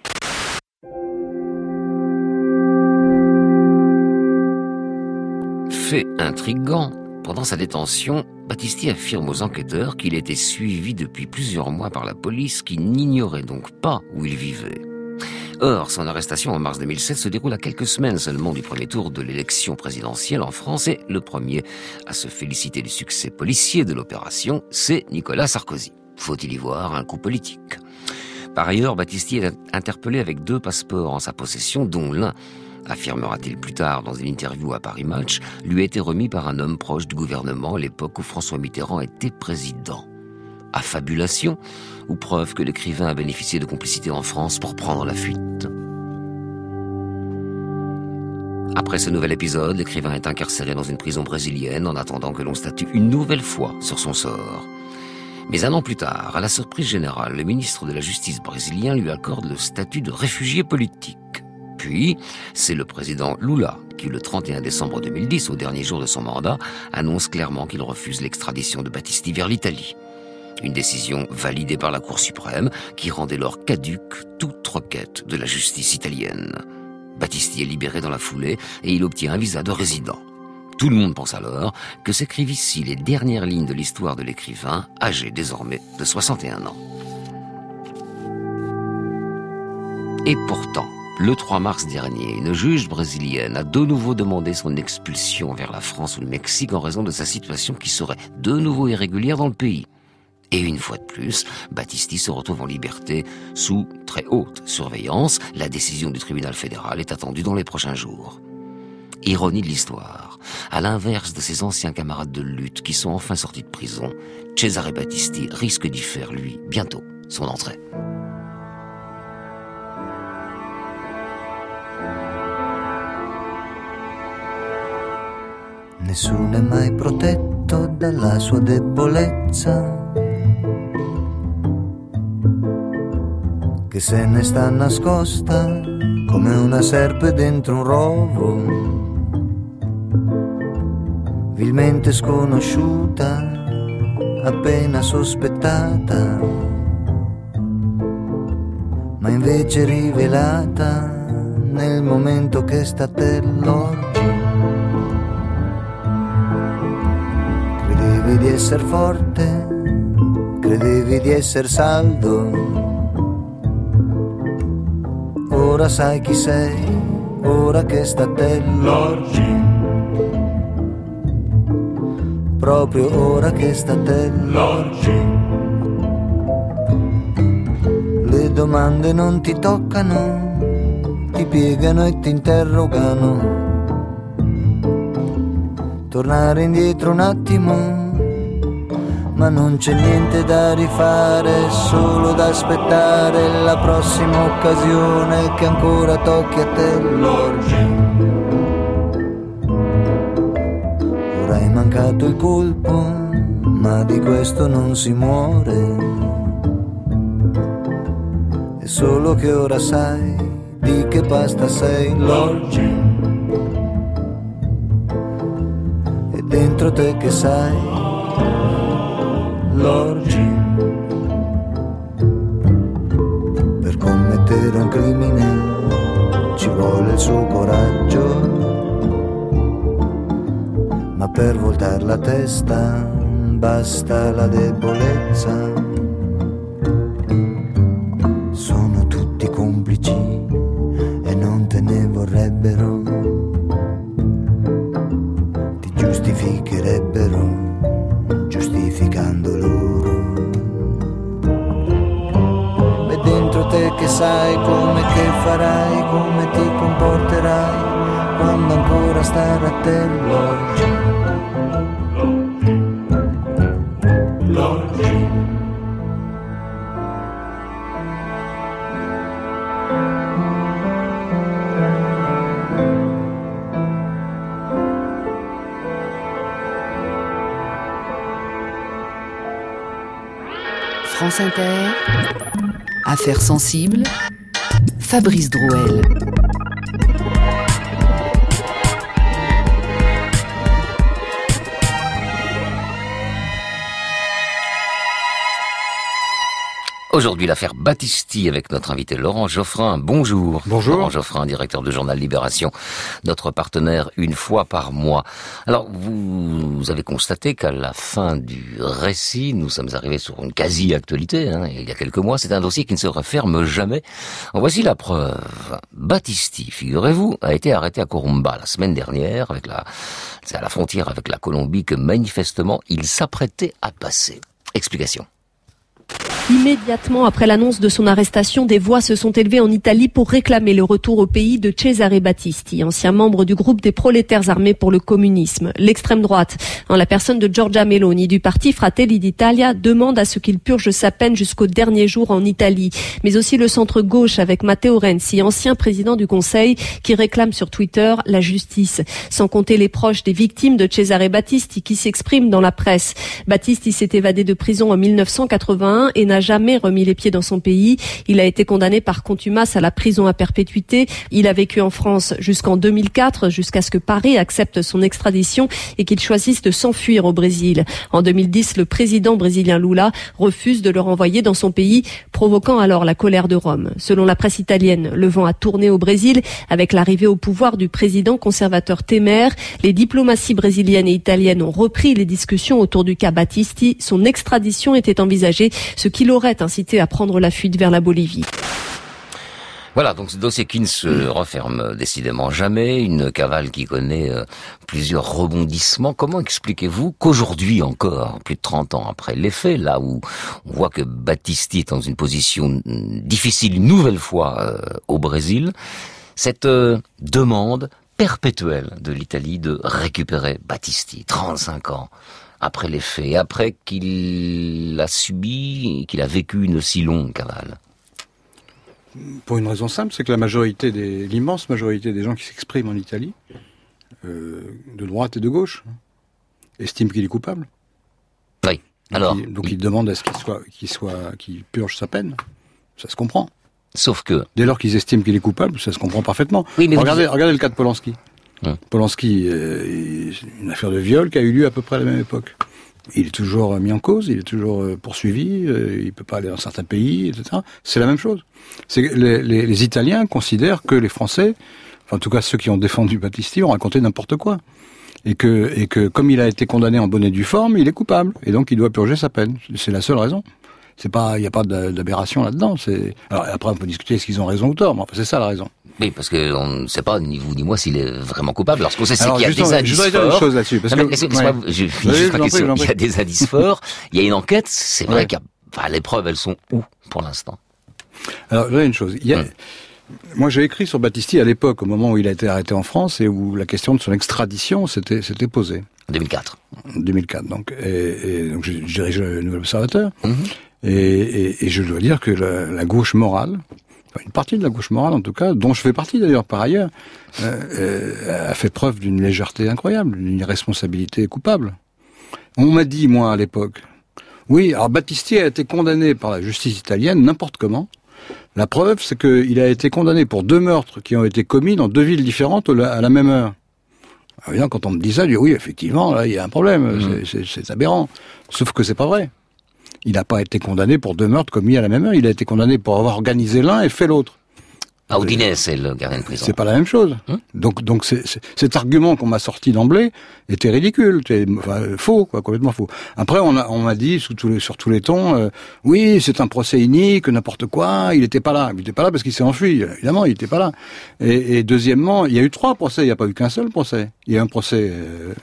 Fait intriguant. Pendant sa détention, Battisti affirme aux enquêteurs qu'il était suivi depuis plusieurs mois par la police qui n'ignorait donc pas où il vivait. Or, son arrestation en mars deux mille sept se déroule à quelques semaines seulement du premier tour de l'élection présidentielle en France et le premier à se féliciter du succès policier de l'opération, c'est Nicolas Sarkozy. Faut-il y voir un coup politique ? Par ailleurs, Battisti est interpellé avec deux passeports en sa possession, dont l'un, affirmera-t-il plus tard dans une interview à Paris Match, lui a été remis par un homme proche du gouvernement à l'époque où François Mitterrand était président. Affabulation ou preuve que l'écrivain a bénéficié de complicité en France pour prendre la fuite ? Après ce nouvel épisode, l'écrivain est incarcéré dans une prison brésilienne en attendant que l'on statue une nouvelle fois sur son sort. Mais un an plus tard, à la surprise générale, le ministre de la Justice brésilien lui accorde le statut de réfugié politique. Puis, c'est le président Lula qui, le trente et un décembre deux mille dix, au dernier jour de son mandat, annonce clairement qu'il refuse l'extradition de Battisti vers l'Italie. Une décision validée par la Cour suprême qui rend dès lors caduque toute requête de la justice italienne. Battisti est libéré dans la foulée et il obtient un visa de résident. Tout le monde pense alors que s'écrivent ici les dernières lignes de l'histoire de l'écrivain, âgé désormais de soixante et un ans. Et pourtant, le trois mars dernier, une juge brésilienne a de nouveau demandé son expulsion vers la France ou le Mexique en raison de sa situation qui serait de nouveau irrégulière dans le pays. Et une fois de plus, Battisti se retrouve en liberté sous très haute surveillance. La décision du tribunal fédéral est attendue dans les prochains jours. Ironie de l'histoire, à l'inverse de ses anciens camarades de lutte qui sont enfin sortis de prison, Cesare Battisti risque d'y faire, lui, bientôt, son entrée. Nessuno è mai protetto dalla sua debolezza, che se ne sta nascosta come una serpe dentro un rovo, vilmente sconosciuta, appena sospettata, ma invece rivelata nel momento che sta t'elloggi. Credevi di essere forte, credevi di essere saldo, ora sai chi sei, ora che sta t'elloggi. Proprio ora che sta t'elloggi. Le domande non ti toccano, ti piegano e ti interrogano. Tornare indietro un attimo, ma non c'è niente da rifare, solo da aspettare la prossima occasione che ancora tocchi a t'elloggi. Ora hai mancato il colpo, ma di questo non si muore. È solo che ora sai di che pasta sei l'oggi. E dentro te che sai l'orgi. Per commettere un crimine ci vuole il suo coraggio, ma per voltare la testa basta la debolezza. Sono tutti complici e giustificando loro. E dentro te che sai come che farai, come ti comporterai quando ancora starà a te l'oggi. L'oggi. France Inter, Affaires sensibles, Fabrice Drouel. Aujourd'hui, l'affaire Battisti avec notre invité Laurent Geoffrin. Bonjour. Bonjour. Laurent Geoffrin, directeur du journal Libération, notre partenaire une fois par mois. Alors, vous, vous avez constaté qu'à la fin du récit, nous sommes arrivés sur une quasi-actualité, hein, il y a quelques mois. C'est un dossier qui ne se referme jamais. En voici la preuve. Battisti, figurez-vous, a été arrêté à Corumba la semaine dernière, avec la, c'est à la frontière avec la Colombie que manifestement il s'apprêtait à passer. Explication. Immédiatement après l'annonce de son arrestation, des voix se sont élevées en Italie pour réclamer le retour au pays de Cesare Battisti, ancien membre du groupe des prolétaires armés pour le communisme. L'extrême droite, en la personne de Giorgia Meloni du parti Fratelli d'Italia, demande à ce qu'il purge sa peine jusqu'au dernier jour en Italie. Mais aussi le centre-gauche avec Matteo Renzi, ancien président du Conseil, qui réclame sur Twitter la justice. Sans compter les proches des victimes de Cesare Battisti qui s'expriment dans la presse. Battisti s'est évadé de prison en mille neuf cent quatre-vingt-un et n'a jamais remis les pieds dans son pays. Il a été condamné par contumace à la prison à perpétuité. Il a vécu en France jusqu'en deux mille quatre, jusqu'à ce que Paris accepte son extradition et qu'il choisisse de s'enfuir au Brésil. En deux mille dix, le président brésilien Lula refuse de le renvoyer dans son pays, provoquant alors la colère de Rome. Selon la presse italienne, le vent a tourné au Brésil avec l'arrivée au pouvoir du président conservateur Temer. Les diplomaties brésiliennes et italiennes ont repris les discussions autour du cas Battisti. Son extradition était envisagée, ce qui l'aurait incité à prendre la fuite vers la Bolivie. Voilà, donc ce dossier qui ne se referme décidément jamais, une cavale qui connaît euh, plusieurs rebondissements. Comment expliquez-vous qu'aujourd'hui encore, plus de trente ans après les faits, là où on voit que Battisti est dans une position difficile une nouvelle fois euh, au Brésil, cette euh, demande perpétuelle de l'Italie de récupérer Battisti, trente-cinq ans après les faits, après qu'il a subi, qu'il a vécu une si longue cavale? Pour une raison simple, c'est que la majorité des, l'immense majorité des gens qui s'expriment en Italie, euh, de droite et de gauche, estiment qu'il est coupable. Oui. Alors, donc, il, donc il demande à ce qu'il soit, qu'il soit, qu'il purge sa peine. Ça se comprend. Sauf que dès lors qu'ils estiment qu'il est coupable, ça se comprend parfaitement. Oui, mais regardez, vous... regardez le cas de Polanski. Hum. Polanski, euh, une affaire de viol qui a eu lieu à peu près à la même époque. Il est toujours mis en cause, il est toujours poursuivi, euh, il peut pas aller dans certains pays, et cetera. C'est la même chose. C'est les, les, les Italiens considèrent que les Français, enfin en tout cas ceux qui ont défendu Battisti, ont raconté n'importe quoi, et que et que comme il a été condamné en bonne et due forme, il est coupable, et donc il doit purger sa peine. C'est la seule raison. C'est pas, il n'y a pas d'aberration là-dedans. C'est alors après on peut discuter est-ce qu'ils ont raison ou tort, mais enfin c'est ça la raison. Oui, parce que on ne sait pas, ni vous ni moi, s'il est vraiment coupable. Lorsqu'on sait, c'est Alors, qu'il y a des indices je voudrais forts. dire une chose là-dessus. Parce non, que, mais, ouais. je, je finis oui, juste ma prie, question. Il y a prie. des indices forts, il y a une enquête, c'est vrai ouais. qu'il y a, enfin, les preuves, elles sont où, pour l'instant? Alors, je voudrais une chose. Il y a, hum. Moi, j'ai écrit sur Battisti à l'époque, au moment où il a été arrêté en France et où la question de son extradition s'était, s'était posée. En deux mille quatre. En deux mille quatre, donc. Et, et donc, je, je dirige le Nouvel Observateur. Hum. Et, et, et je dois dire que la, la gauche morale, enfin une partie de la gauche morale en tout cas, dont je fais partie d'ailleurs par ailleurs, euh, euh, a fait preuve d'une légèreté incroyable, d'une irresponsabilité coupable. On m'a dit, moi, à l'époque, oui, alors Battisti a été condamné par la justice italienne n'importe comment. La preuve, c'est qu'il a été condamné pour deux meurtres qui ont été commis dans deux villes différentes à la même heure. Alors, bien, quand on me dit ça, je dis oui, effectivement, là, il y a un problème, mmh. c'est, c'est, c'est aberrant. Sauf que c'est pas vrai. Il n'a pas été condamné pour deux meurtres commis à la même heure. Il a été condamné pour avoir organisé l'un et fait l'autre. À Udine, c'est le gardien de prison. C'est pas la même chose. Hum? Donc, donc c'est, c'est, cet argument qu'on m'a sorti d'emblée était ridicule, était, enfin, faux, quoi, complètement faux. Après, on, a, on m'a dit sous tous les, sur tous les tons, euh, oui, c'est un procès inique, n'importe quoi. Il n'était pas là. Il n'était pas là parce qu'il s'est enfui. Évidemment, il n'était pas là. Et, et deuxièmement, il y a eu trois procès. Il n'y a pas eu qu'un seul procès. Il y a eu un procès. Euh,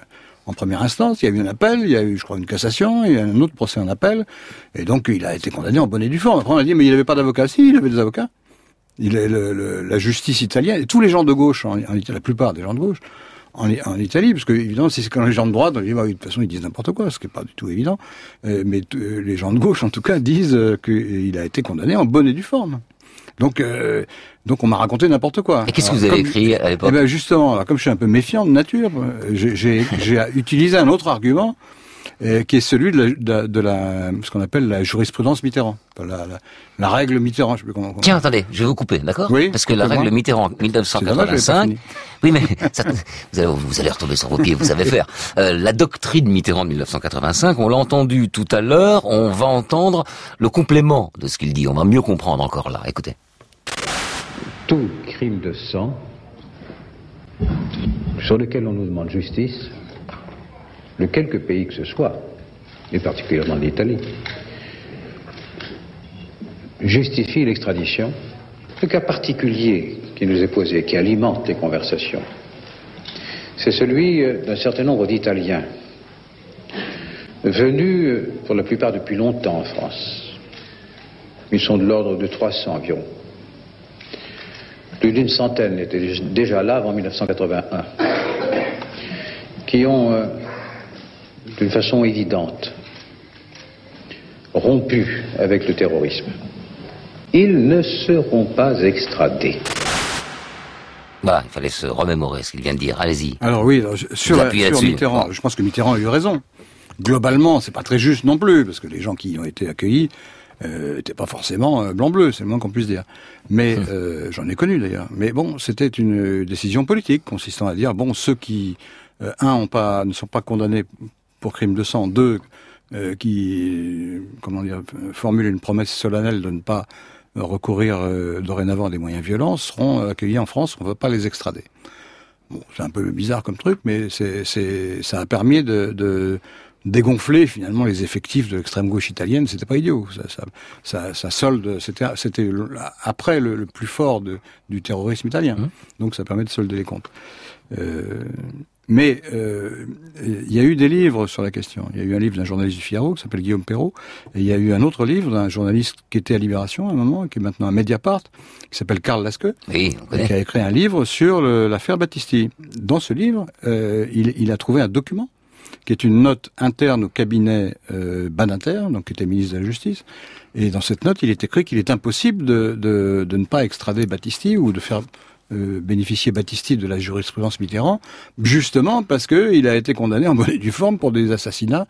en première instance, il y a eu un appel, il y a eu, je crois, une cassation, il y a eu un autre procès en appel, et donc il a été condamné en bonne et due forme. Après on a dit, mais il n'avait pas d'avocat. Si, il avait des avocats. Il est le, le, la justice italienne, et tous les gens de gauche, en, en, la plupart des gens de gauche, en, en Italie, parce que évidemment, si c'est quand les gens de droite, on dit, bah, de toute façon, ils disent n'importe quoi, ce qui n'est pas du tout évident, euh, mais euh, les gens de gauche, en tout cas, disent euh, qu'il a été condamné en bonne et due forme. Donc, euh, donc on m'a raconté n'importe quoi. Et qu'est-ce alors, que vous avez comme, écrit à l'époque? Eh ben justement, alors, comme je suis un peu méfiant de nature, j'ai, j'ai, j'ai utilisé un autre argument, euh, qui est celui de la, de, de la, ce qu'on appelle la jurisprudence Mitterrand, la, la, la règle Mitterrand. Je sais plus comment, comment... Tiens, attendez, je vais vous couper, d'accord? Oui. Parce que la règle moi. Mitterrand mille neuf cent quatre-vingt-cinq. Oui, mais ça, vous, allez, vous allez retomber sur vos pieds, vous savez faire. Euh, la doctrine Mitterrand de mille neuf cent quatre-vingt-cinq, on l'a entendu tout à l'heure. On va entendre le complément de ce qu'il dit. On va mieux comprendre encore là. Écoutez. Tout crime de sang sur lequel on nous demande justice, de quelque pays que ce soit, et particulièrement l'Italie, justifie l'extradition. Le cas particulier qui nous est posé, qui alimente les conversations, c'est celui d'un certain nombre d'Italiens venus, pour la plupart depuis longtemps en France. Ils sont de l'ordre de trois cents environ. Plus d'une centaine étaient déjà là avant mille neuf cent quatre-vingt-un, qui ont, euh, d'une façon évidente, rompu avec le terrorisme. Ils ne seront pas extradés. Bah, il fallait se remémorer ce qu'il vient de dire. Allez-y. Alors oui, alors, sur, sur Mitterrand, bon. Je pense que Mitterrand a eu raison. Globalement, c'est pas très juste non plus, parce que les gens qui y ont été accueillis Euh, n'était pas forcément euh, blanc-bleu, c'est le moins qu'on puisse dire. Mais euh, j'en ai connu d'ailleurs. Mais bon, c'était une décision politique consistant à dire bon, ceux qui euh, un ont pas ne sont pas condamnés pour crime de sang, deux euh, qui comment dire formulent une promesse solennelle de ne pas euh, recourir euh, dorénavant à des moyens violents seront accueillis en France. On ne va pas les extrader. Bon, c'est un peu bizarre comme truc, mais c'est c'est ça a permis de, de dégonfler finalement les effectifs de l'extrême gauche italienne, c'était pas idiot. Ça, ça, ça, ça solde, c'était, c'était après le, le plus fort de, du terrorisme italien. Mmh. Donc ça permet de solder les comptes. Euh, mais euh, il y a eu des livres sur la question. Il y a eu un livre d'un journaliste du Figaro qui s'appelle Guillaume Perrault, et il y a eu un autre livre d'un journaliste qui était à Libération à un moment, qui est maintenant à Mediapart, qui s'appelle Karl Lasque, oui, on connaît. Qui a écrit un livre sur le, l'affaire Battisti. Dans ce livre, euh, il, il a trouvé un document qui est une note interne au cabinet euh, Badinter, donc qui était ministre de la Justice. Et dans cette note, il est écrit qu'il est impossible de, de, de ne pas extrader Battisti ou de faire euh, bénéficier Battisti de la jurisprudence Mitterrand, justement parce que il a été condamné en bonne et due forme pour des assassinats,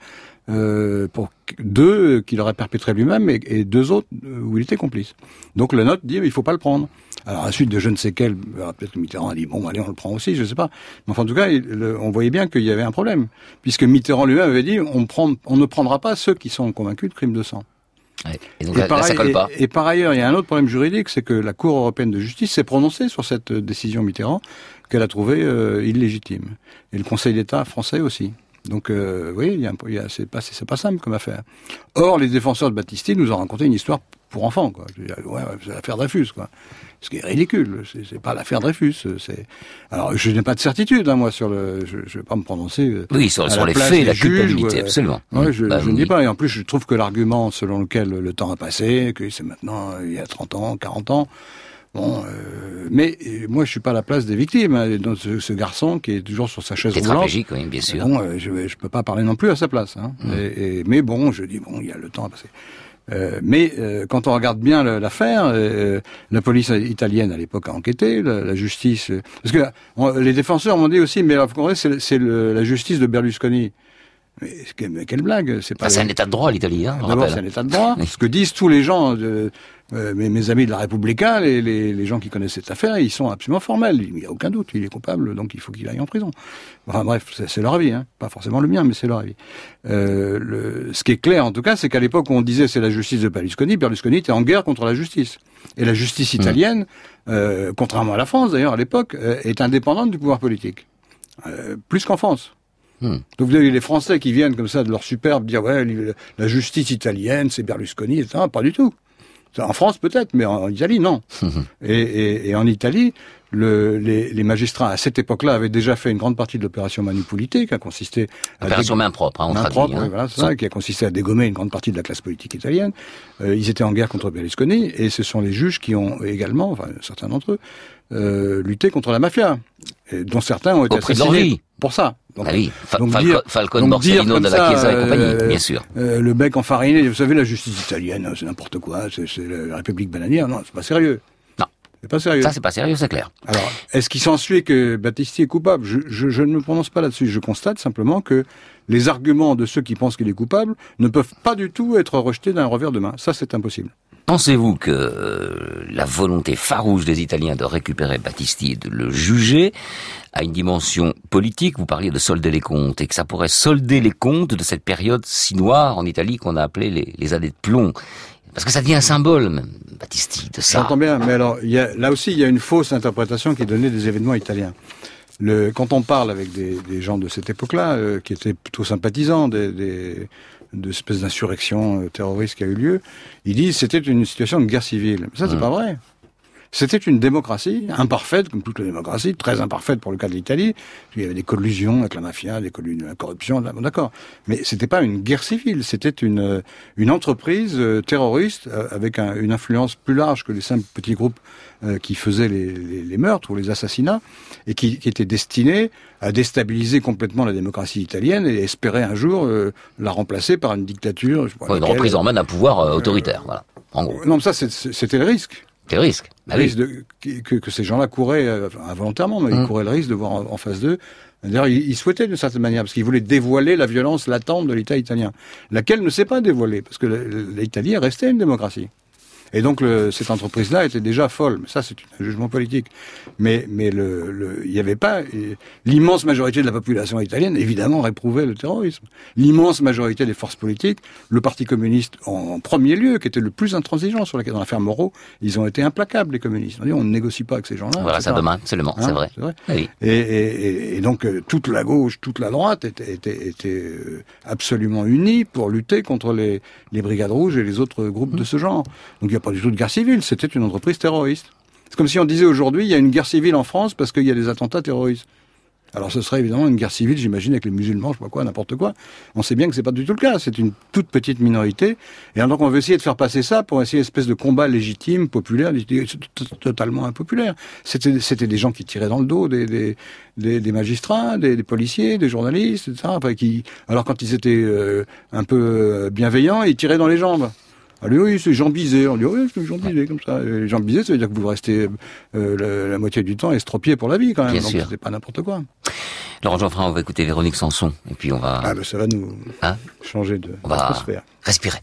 euh, pour deux qu'il aurait perpétrés lui-même et, et deux autres où il était complice. Donc la note dit mais il faut pas le prendre. Alors, à la suite de je ne sais quel, peut-être que Mitterrand a dit, bon, allez, on le prend aussi, je sais pas. Mais enfin, en tout cas, il, le, on voyait bien qu'il y avait un problème. Puisque Mitterrand lui-même avait dit, on, prend, on ne prendra pas ceux qui sont convaincus de crimes de sang. Ouais. Et donc, et, là, pareil, là, ça colle pas. Et, et par ailleurs, il y a un autre problème juridique, c'est que la Cour européenne de justice s'est prononcée sur cette décision Mitterrand, qu'elle a trouvée euh, illégitime. Et le Conseil d'État français aussi. Donc, euh, oui, il y a, il y a, c'est pas, c'est pas simple comme affaire. Or, les défenseurs de Battisti nous ont raconté une histoire pour enfants, quoi. Je veux dire, ouais, c'est l'affaire Dreyfus, quoi. Ce qui est ridicule. C'est, c'est pas l'affaire Dreyfus. C'est. Alors, je n'ai pas de certitude, hein, moi, sur le. Je, je vais pas me prononcer. Oui, sur, sur les faits, la culpabilité, ou, absolument. Ouais, je, bah, je ne dis pas. Et en plus, je trouve que l'argument selon lequel le temps a passé, que c'est maintenant il y a trente ans, quarante ans. Bon, euh, mais moi je suis pas à la place des victimes. Hein, donc ce, ce garçon qui est toujours sur sa chaise roulante. Tétraplégique, oui, bien sûr. Bon, euh, je je peux pas parler non plus à sa place. Hein. Mmh. Et, et, mais bon, je dis bon, il y a le temps à passer. Euh, mais euh, quand on regarde bien l'affaire, euh, la police italienne à l'époque a enquêté, la, la justice, euh, parce que on, les défenseurs m'ont dit aussi, mais la c'est, c'est le, la justice de Berlusconi. Mais, mais quelle blague, c'est pas. Ah, c'est un état de droit l'Italie, hein. D'abord, c'est un état de droit. Ce que disent tous les gens, de, euh, mes, mes amis de la Repubblica, les, les, les gens qui connaissent cette affaire, ils sont absolument formels. Il n'y a aucun doute, il est coupable, donc il faut qu'il aille en prison. Enfin bref, c'est, c'est leur avis, hein. Pas forcément le mien, mais c'est leur avis. Euh, le, ce qui est clair, en tout cas, c'est qu'à l'époque où on disait c'est la justice de Berlusconi, Berlusconi était en guerre contre la justice. Et la justice italienne, mmh. euh, contrairement à la France d'ailleurs à l'époque, euh, est indépendante du pouvoir politique, euh, plus qu'en France. Hmm. Donc vous avez les Français qui viennent comme ça de leur superbe dire ouais la justice italienne c'est Berlusconi, et cetera. Pas du tout. En France peut-être, mais en Italie non. et, et, et en Italie, Le, les, les magistrats, à cette époque-là, avaient déjà fait une grande partie de l'opération Manipulité, qui a consisté à... Opération main propre, hein, on main traduit. propre, hein. oui, voilà, c'est ça, qui a consisté à dégommer une grande partie de la classe politique italienne. Euh, ils étaient en guerre contre Berlusconi, et ce sont les juges qui ont également, enfin, certains d'entre eux, euh, lutté contre la mafia, et dont certains ont été Au prix de leur assassinés vie. pour ça. Donc, ah oui, Fa- donc Falco, dire, Falcone, donc Borsellino, dire de la Chiesa et compagnie, euh, bien sûr. Euh, le bec enfariné, vous savez, la justice italienne, c'est n'importe quoi, c'est, c'est la République bananière, non, c'est pas sérieux. Non. C'est pas sérieux. Ça, c'est pas sérieux, c'est clair. Alors, est-ce qu'il s'ensuit que Battisti est coupable? je, je, je ne me prononce pas là-dessus. Je constate simplement que les arguments de ceux qui pensent qu'il est coupable ne peuvent pas du tout être rejetés d'un revers de main. Ça, c'est impossible. Pensez-vous que euh, la volonté farouche des Italiens de récupérer Battisti et de le juger a une dimension politique? Vous parliez de solder les comptes, et que ça pourrait solder les comptes de cette période si noire en Italie qu'on a appelée les, les années de plomb. Parce que ça devient un symbole, même, Battisti, de ça. J'entends bien, mais alors, il y a, là aussi, il y a une fausse interprétation qui est donnée des événements italiens. Le, quand on parle avec des, des gens de cette époque-là, euh, qui étaient plutôt sympathisants des, des de espèce d'insurrection euh, terroriste qui a eu lieu, ils disent que c'était une situation de guerre civile. Mais ça, c'est mmh. pas vrai. C'était une démocratie imparfaite, comme toutes les démocraties, très imparfaite pour le cas de l'Italie. Il y avait des collusions avec la mafia, des collusions, la corruption, bon, d'accord. Mais c'était pas une guerre civile, c'était une une entreprise terroriste avec un, une influence plus large que les simples petits groupes euh, qui faisaient les, les, les meurtres ou les assassinats, et qui, qui était destinée à déstabiliser complètement la démocratie italienne et espérer un jour euh, la remplacer par une dictature. Je sais pas, ouais, une reprise en main d'un pouvoir euh, autoritaire, euh, voilà. En gros. Non, mais ça, c'est, c'était le risque. C'est le risque. Bah le oui. risque de, que, que ces gens-là couraient, euh, involontairement, mais mmh. ils couraient le risque de voir en, en face d'eux. D'ailleurs, ils, ils souhaitaient d'une certaine manière, parce qu'ils voulaient dévoiler la violence latente de l'État italien, laquelle ne s'est pas dévoilée, parce que l'Italie est restée une démocratie. Et donc, le, cette entreprise-là était déjà folle. Mais ça, c'est un jugement politique. Mais, mais le, le, il n'y avait pas... L'immense majorité de la population italienne, évidemment, réprouvait le terrorisme. L'immense majorité des forces politiques, le Parti communiste en premier lieu, qui était le plus intransigeant sur la, dans l'affaire Moreau, ils ont été implacables, les communistes. On dit, on ne négocie pas avec ces gens-là. Voilà, ça demain, absolument, hein, c'est vrai. C'est vrai. Oui. Et, et, et donc, toute la gauche, toute la droite était, était, était absolument unie pour lutter contre les, les brigades rouges et les autres groupes mmh. de ce genre. Donc, il n'y a pas du tout de guerre civile, c'était une entreprise terroriste. C'est comme si on disait aujourd'hui, il y a une guerre civile en France parce qu'il y a des attentats terroristes. Alors ce serait évidemment une guerre civile, j'imagine, avec les musulmans, je sais pas quoi, n'importe quoi. On sait bien que c'est pas du tout le cas, c'est une toute petite minorité. Et donc on veut essayer de faire passer ça pour essayer une espèce de combat légitime, populaire, totalement impopulaire. C'était, c'était des gens qui tiraient dans le dos des, des, des, des magistrats, des, des policiers, des journalistes, et cetera. Enfin, qui, alors quand ils étaient euh, un peu bienveillants, ils tiraient dans les jambes. Ah oui, c'est Jean Bizet. On dit, oui, c'est Jean Bizet, comme ça. Et Jean Bizet, ça veut dire que vous restez euh, la, la moitié du temps estropié pour la vie, quand même. Bien Donc, sûr. c'est pas n'importe quoi. Laurent Geoffrin, on va écouter Véronique Sanson, et puis on va... Ah, ben, ça va nous hein changer de on va respirer.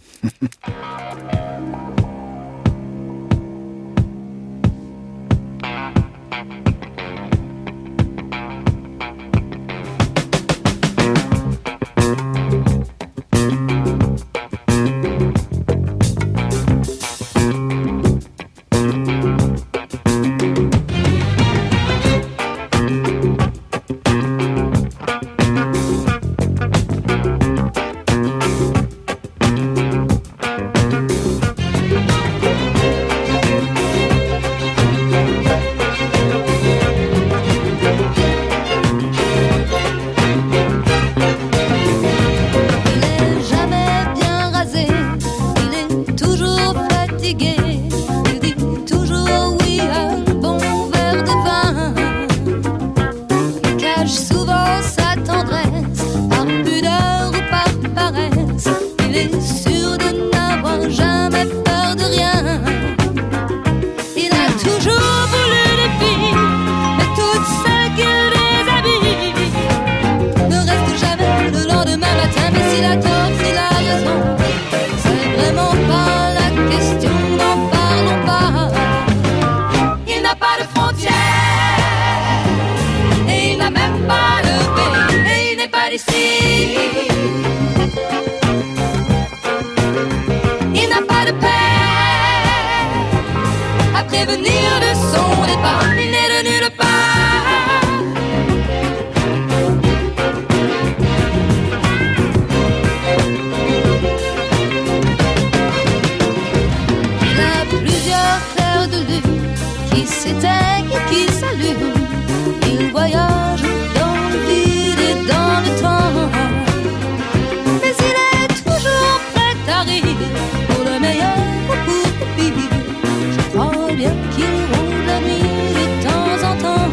Qui s'éteignent, qui s'allument. lune. Il voyage dans le vide et dans le temps. Mais il est toujours prêt à rire, pour le meilleur ou pour le pire. Je crois bien qu'il roule la nuit de temps en temps.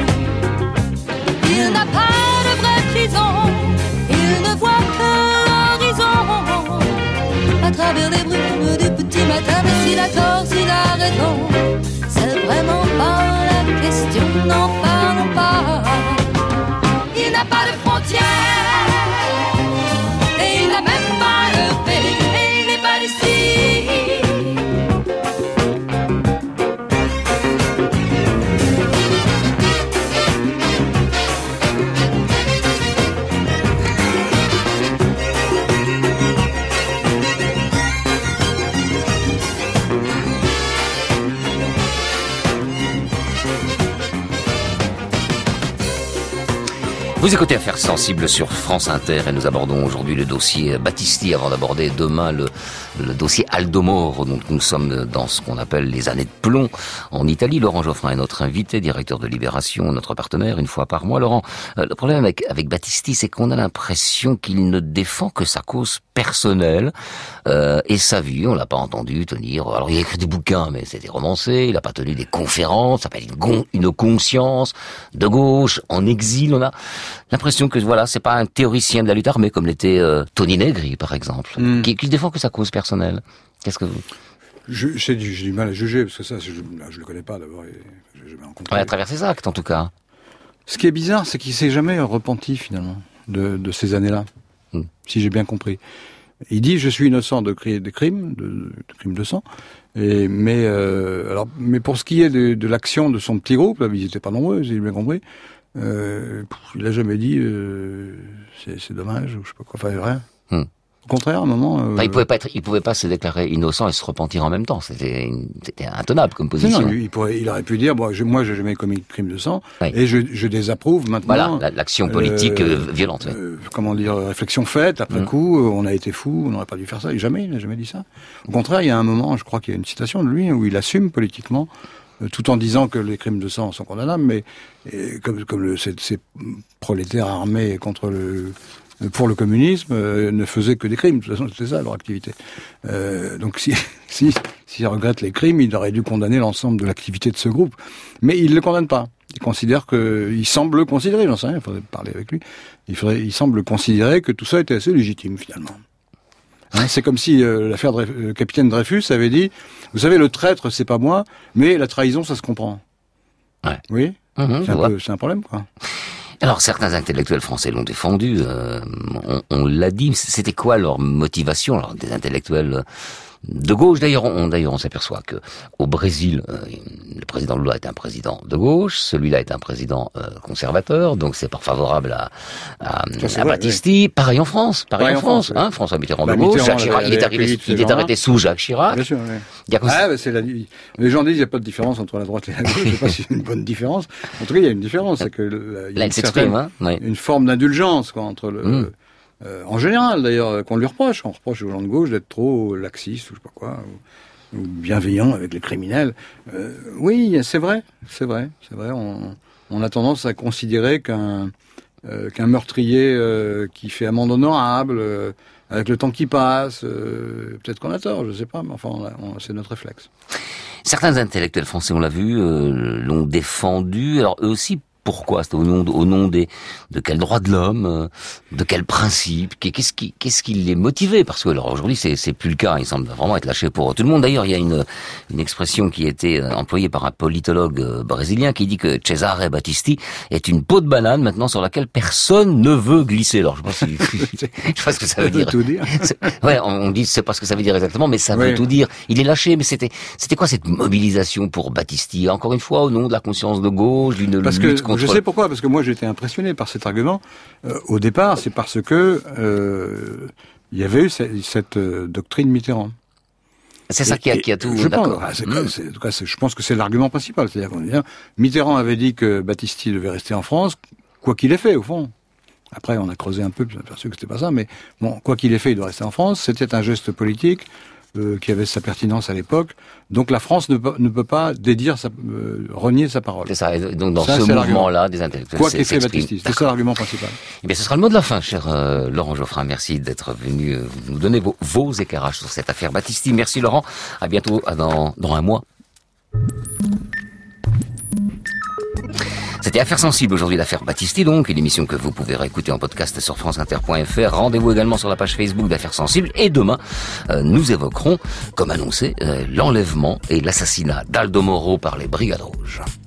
Il n'a pas de vraie prison, il ne voit que l'horizon. À travers les brumes du petit matin, mais s'il a tort, s'il a raison, c'est vraiment pas la question, n'en parlons pas. Il n'a pas de frontières, et il n'a même pas de paix, et il n'est pas d'ici. Vous écoutez Affaires sensibles sur France Inter et nous abordons aujourd'hui le dossier Battisti avant d'aborder demain le, le dossier Aldo Moro. Donc nous sommes dans ce qu'on appelle les années de plomb en Italie. Laurent Geoffrin est notre invité, directeur de Libération, notre partenaire une fois par mois. Laurent, euh, le problème avec, avec Battisti, c'est qu'on a l'impression qu'il ne défend que sa cause personnelle euh, et sa vie. On l'a pas entendu tenir. Alors il a écrit des bouquins, mais c'était romancé. Il a pas tenu des conférences. Ça s'appelle une, une conscience de gauche en exil. On a l'impression que voilà, c'est pas un théoricien de la lutte armée comme l'était euh, Tony Negri par exemple, mm. qui, qui défend que sa cause personnelle. Qu'est-ce que vous je, j'ai, du, j'ai du mal à juger parce que ça, je, je le connais pas d'abord. Et j'ai jamais rencontré. Ouais, à travers ses actes en tout cas. Ce qui est bizarre, c'est qu'il s'est jamais repenti finalement de, de ces années-là, mm. si j'ai bien compris. Il dit je suis innocent de créer des crimes, de, de crimes de sang. Et mais euh, alors, mais pour ce qui est de, de l'action de son petit groupe, là, ils n'étaient pas nombreux, si j'ai bien compris. Euh, il a jamais dit euh, c'est, c'est dommage ou je sais pas quoi, enfin rien. Hmm. Au contraire, à un moment. Euh... Enfin, il pouvait pas être, il pouvait pas se déclarer innocent et se repentir en même temps. C'était, une, c'était intenable comme position. Non, lui, il, pourrait, il aurait pu dire bon, je, moi, j'ai jamais commis de crime de sang oui. et je, je désapprouve maintenant. Voilà, l'action politique euh, violente. Oui. Euh, comment dire, réflexion faite après hmm. coup. On a été fou, on n'aurait pas dû faire ça. Et jamais, il n'a jamais dit ça. Au contraire, il y a un moment, je crois qu'il y a une citation de lui où il assume politiquement. Tout en disant que les crimes de sang sont condamnables, mais et, comme, comme le, ces, ces prolétaires armés contre le, pour le communisme euh, ne faisaient que des crimes. De toute façon, c'était ça leur activité. Euh, donc, si, si, s'il regrette les crimes, il aurait dû condamner l'ensemble de l'activité de ce groupe. Mais il ne le condamne pas. Il considère que, il semble considérer, j'en sais rien, il faudrait parler avec lui. Il faudrait, il semble considérer que tout ça était assez légitime finalement. Hein, c'est comme si euh, l'affaire Dreyf- euh, capitaine Dreyfus avait dit, vous savez, le traître, c'est pas moi, mais la trahison, ça se comprend. Ouais. Oui. Mmh, c'est, un peu, c'est un problème, quoi. Alors, certains intellectuels français l'ont défendu. Euh, on, on l'a dit. C'était quoi leur motivation, alors, des intellectuels de gauche? D'ailleurs, on, d'ailleurs, on s'aperçoit que au Brésil, euh, le président Lula est un président de gauche, celui-là est un président euh, conservateur, donc c'est pas favorable à, à, à Battisti. Oui. Pareil en France, pareil, pareil en France. France oui. hein, François Mitterrand bah, de gauche, Jacques Chirac, il est arrivé, il est arrêté sous Jacques Chirac. Bien sûr. Oui. Il y a ah, bah, c'est la, les gens disent il n'y a pas de différence entre la droite et la gauche. Je sais pas si c'est une bonne différence. En tout cas, il y a une différence, c'est que la, il y a une, certaine, hein, oui. une forme d'indulgence quoi, entre le. Mmh. Euh, en général, d'ailleurs, qu'on lui reproche. On reproche aux gens de gauche d'être trop laxistes ou je sais pas quoi, ou, ou bienveillants avec les criminels. Euh, oui, c'est vrai, c'est vrai, c'est vrai. On, on a tendance à considérer qu'un euh, qu'un meurtrier euh, qui fait amende honorable, euh, avec le temps qui passe, euh, peut-être qu'on a tort, je sais pas, mais enfin, on a, on, c'est notre réflexe. Certains intellectuels français, on l'a vu, euh, l'ont défendu. Alors eux aussi. Pourquoi? C'est au nom de, au nom des, de quel droit de l'homme, de quel principe, qu'est-ce qui, qu'est-ce qui les motivait? Parce que, alors, aujourd'hui, c'est, c'est plus le cas. Il semble vraiment être lâché pour tout le monde. D'ailleurs, il y a une, une expression qui a été employée par un politologue brésilien qui dit que Cesare Battisti est une peau de banane maintenant sur laquelle personne ne veut glisser. Alors, je pense, si, je sais pas ce que ça veut dire. Tout dire. Ouais, on dit, c'est pas ce que ça veut dire exactement, mais ça ouais. veut tout dire. Il est lâché, mais c'était, c'était quoi cette mobilisation pour Battisti? Encore une fois, au nom de la conscience de gauche, d'une Parce lutte que contre... Je sais pourquoi, parce que moi j'ai été impressionné par cet argument. Euh, au départ, c'est parce que euh, il y avait eu cette, cette euh, doctrine Mitterrand. C'est ça et, qui a, qui a tout. Je d'accord. pense, c'est, mmh. c'est, en tout cas, c'est, je pense que c'est l'argument principal. C'est-à-dire qu'on dit, Mitterrand avait dit que Battisti devait rester en France, quoi qu'il ait fait, au fond. Après, on a creusé un peu, puis on a aperçu que c'était pas ça. Mais bon, quoi qu'il ait fait, il doit rester en France. C'était un geste politique euh, qui avait sa pertinence à l'époque. Donc la France ne peut, ne peut pas dédire, sa, euh, renier sa parole. C'est ça. Et donc dans ça, ce mouvement-là, des intellectuels quoi qu'ait fait Battisti, c'est ça l'argument principal. Eh bien, ce sera le mot de la fin, cher euh, Laurent Geoffrin. Merci d'être venu euh, nous donner vos, vos éclairages sur cette affaire Battisti. Merci Laurent. À bientôt dans, dans un mois. C'était Affaires sensibles aujourd'hui, l'affaire Battisti, donc, une émission que vous pouvez réécouter en podcast sur franceinter point f r. Rendez-vous également sur la page Facebook d'Affaires sensibles. Et demain, euh, nous évoquerons, comme annoncé, euh, l'enlèvement et l'assassinat d'Aldo Moro par les Brigades Rouges.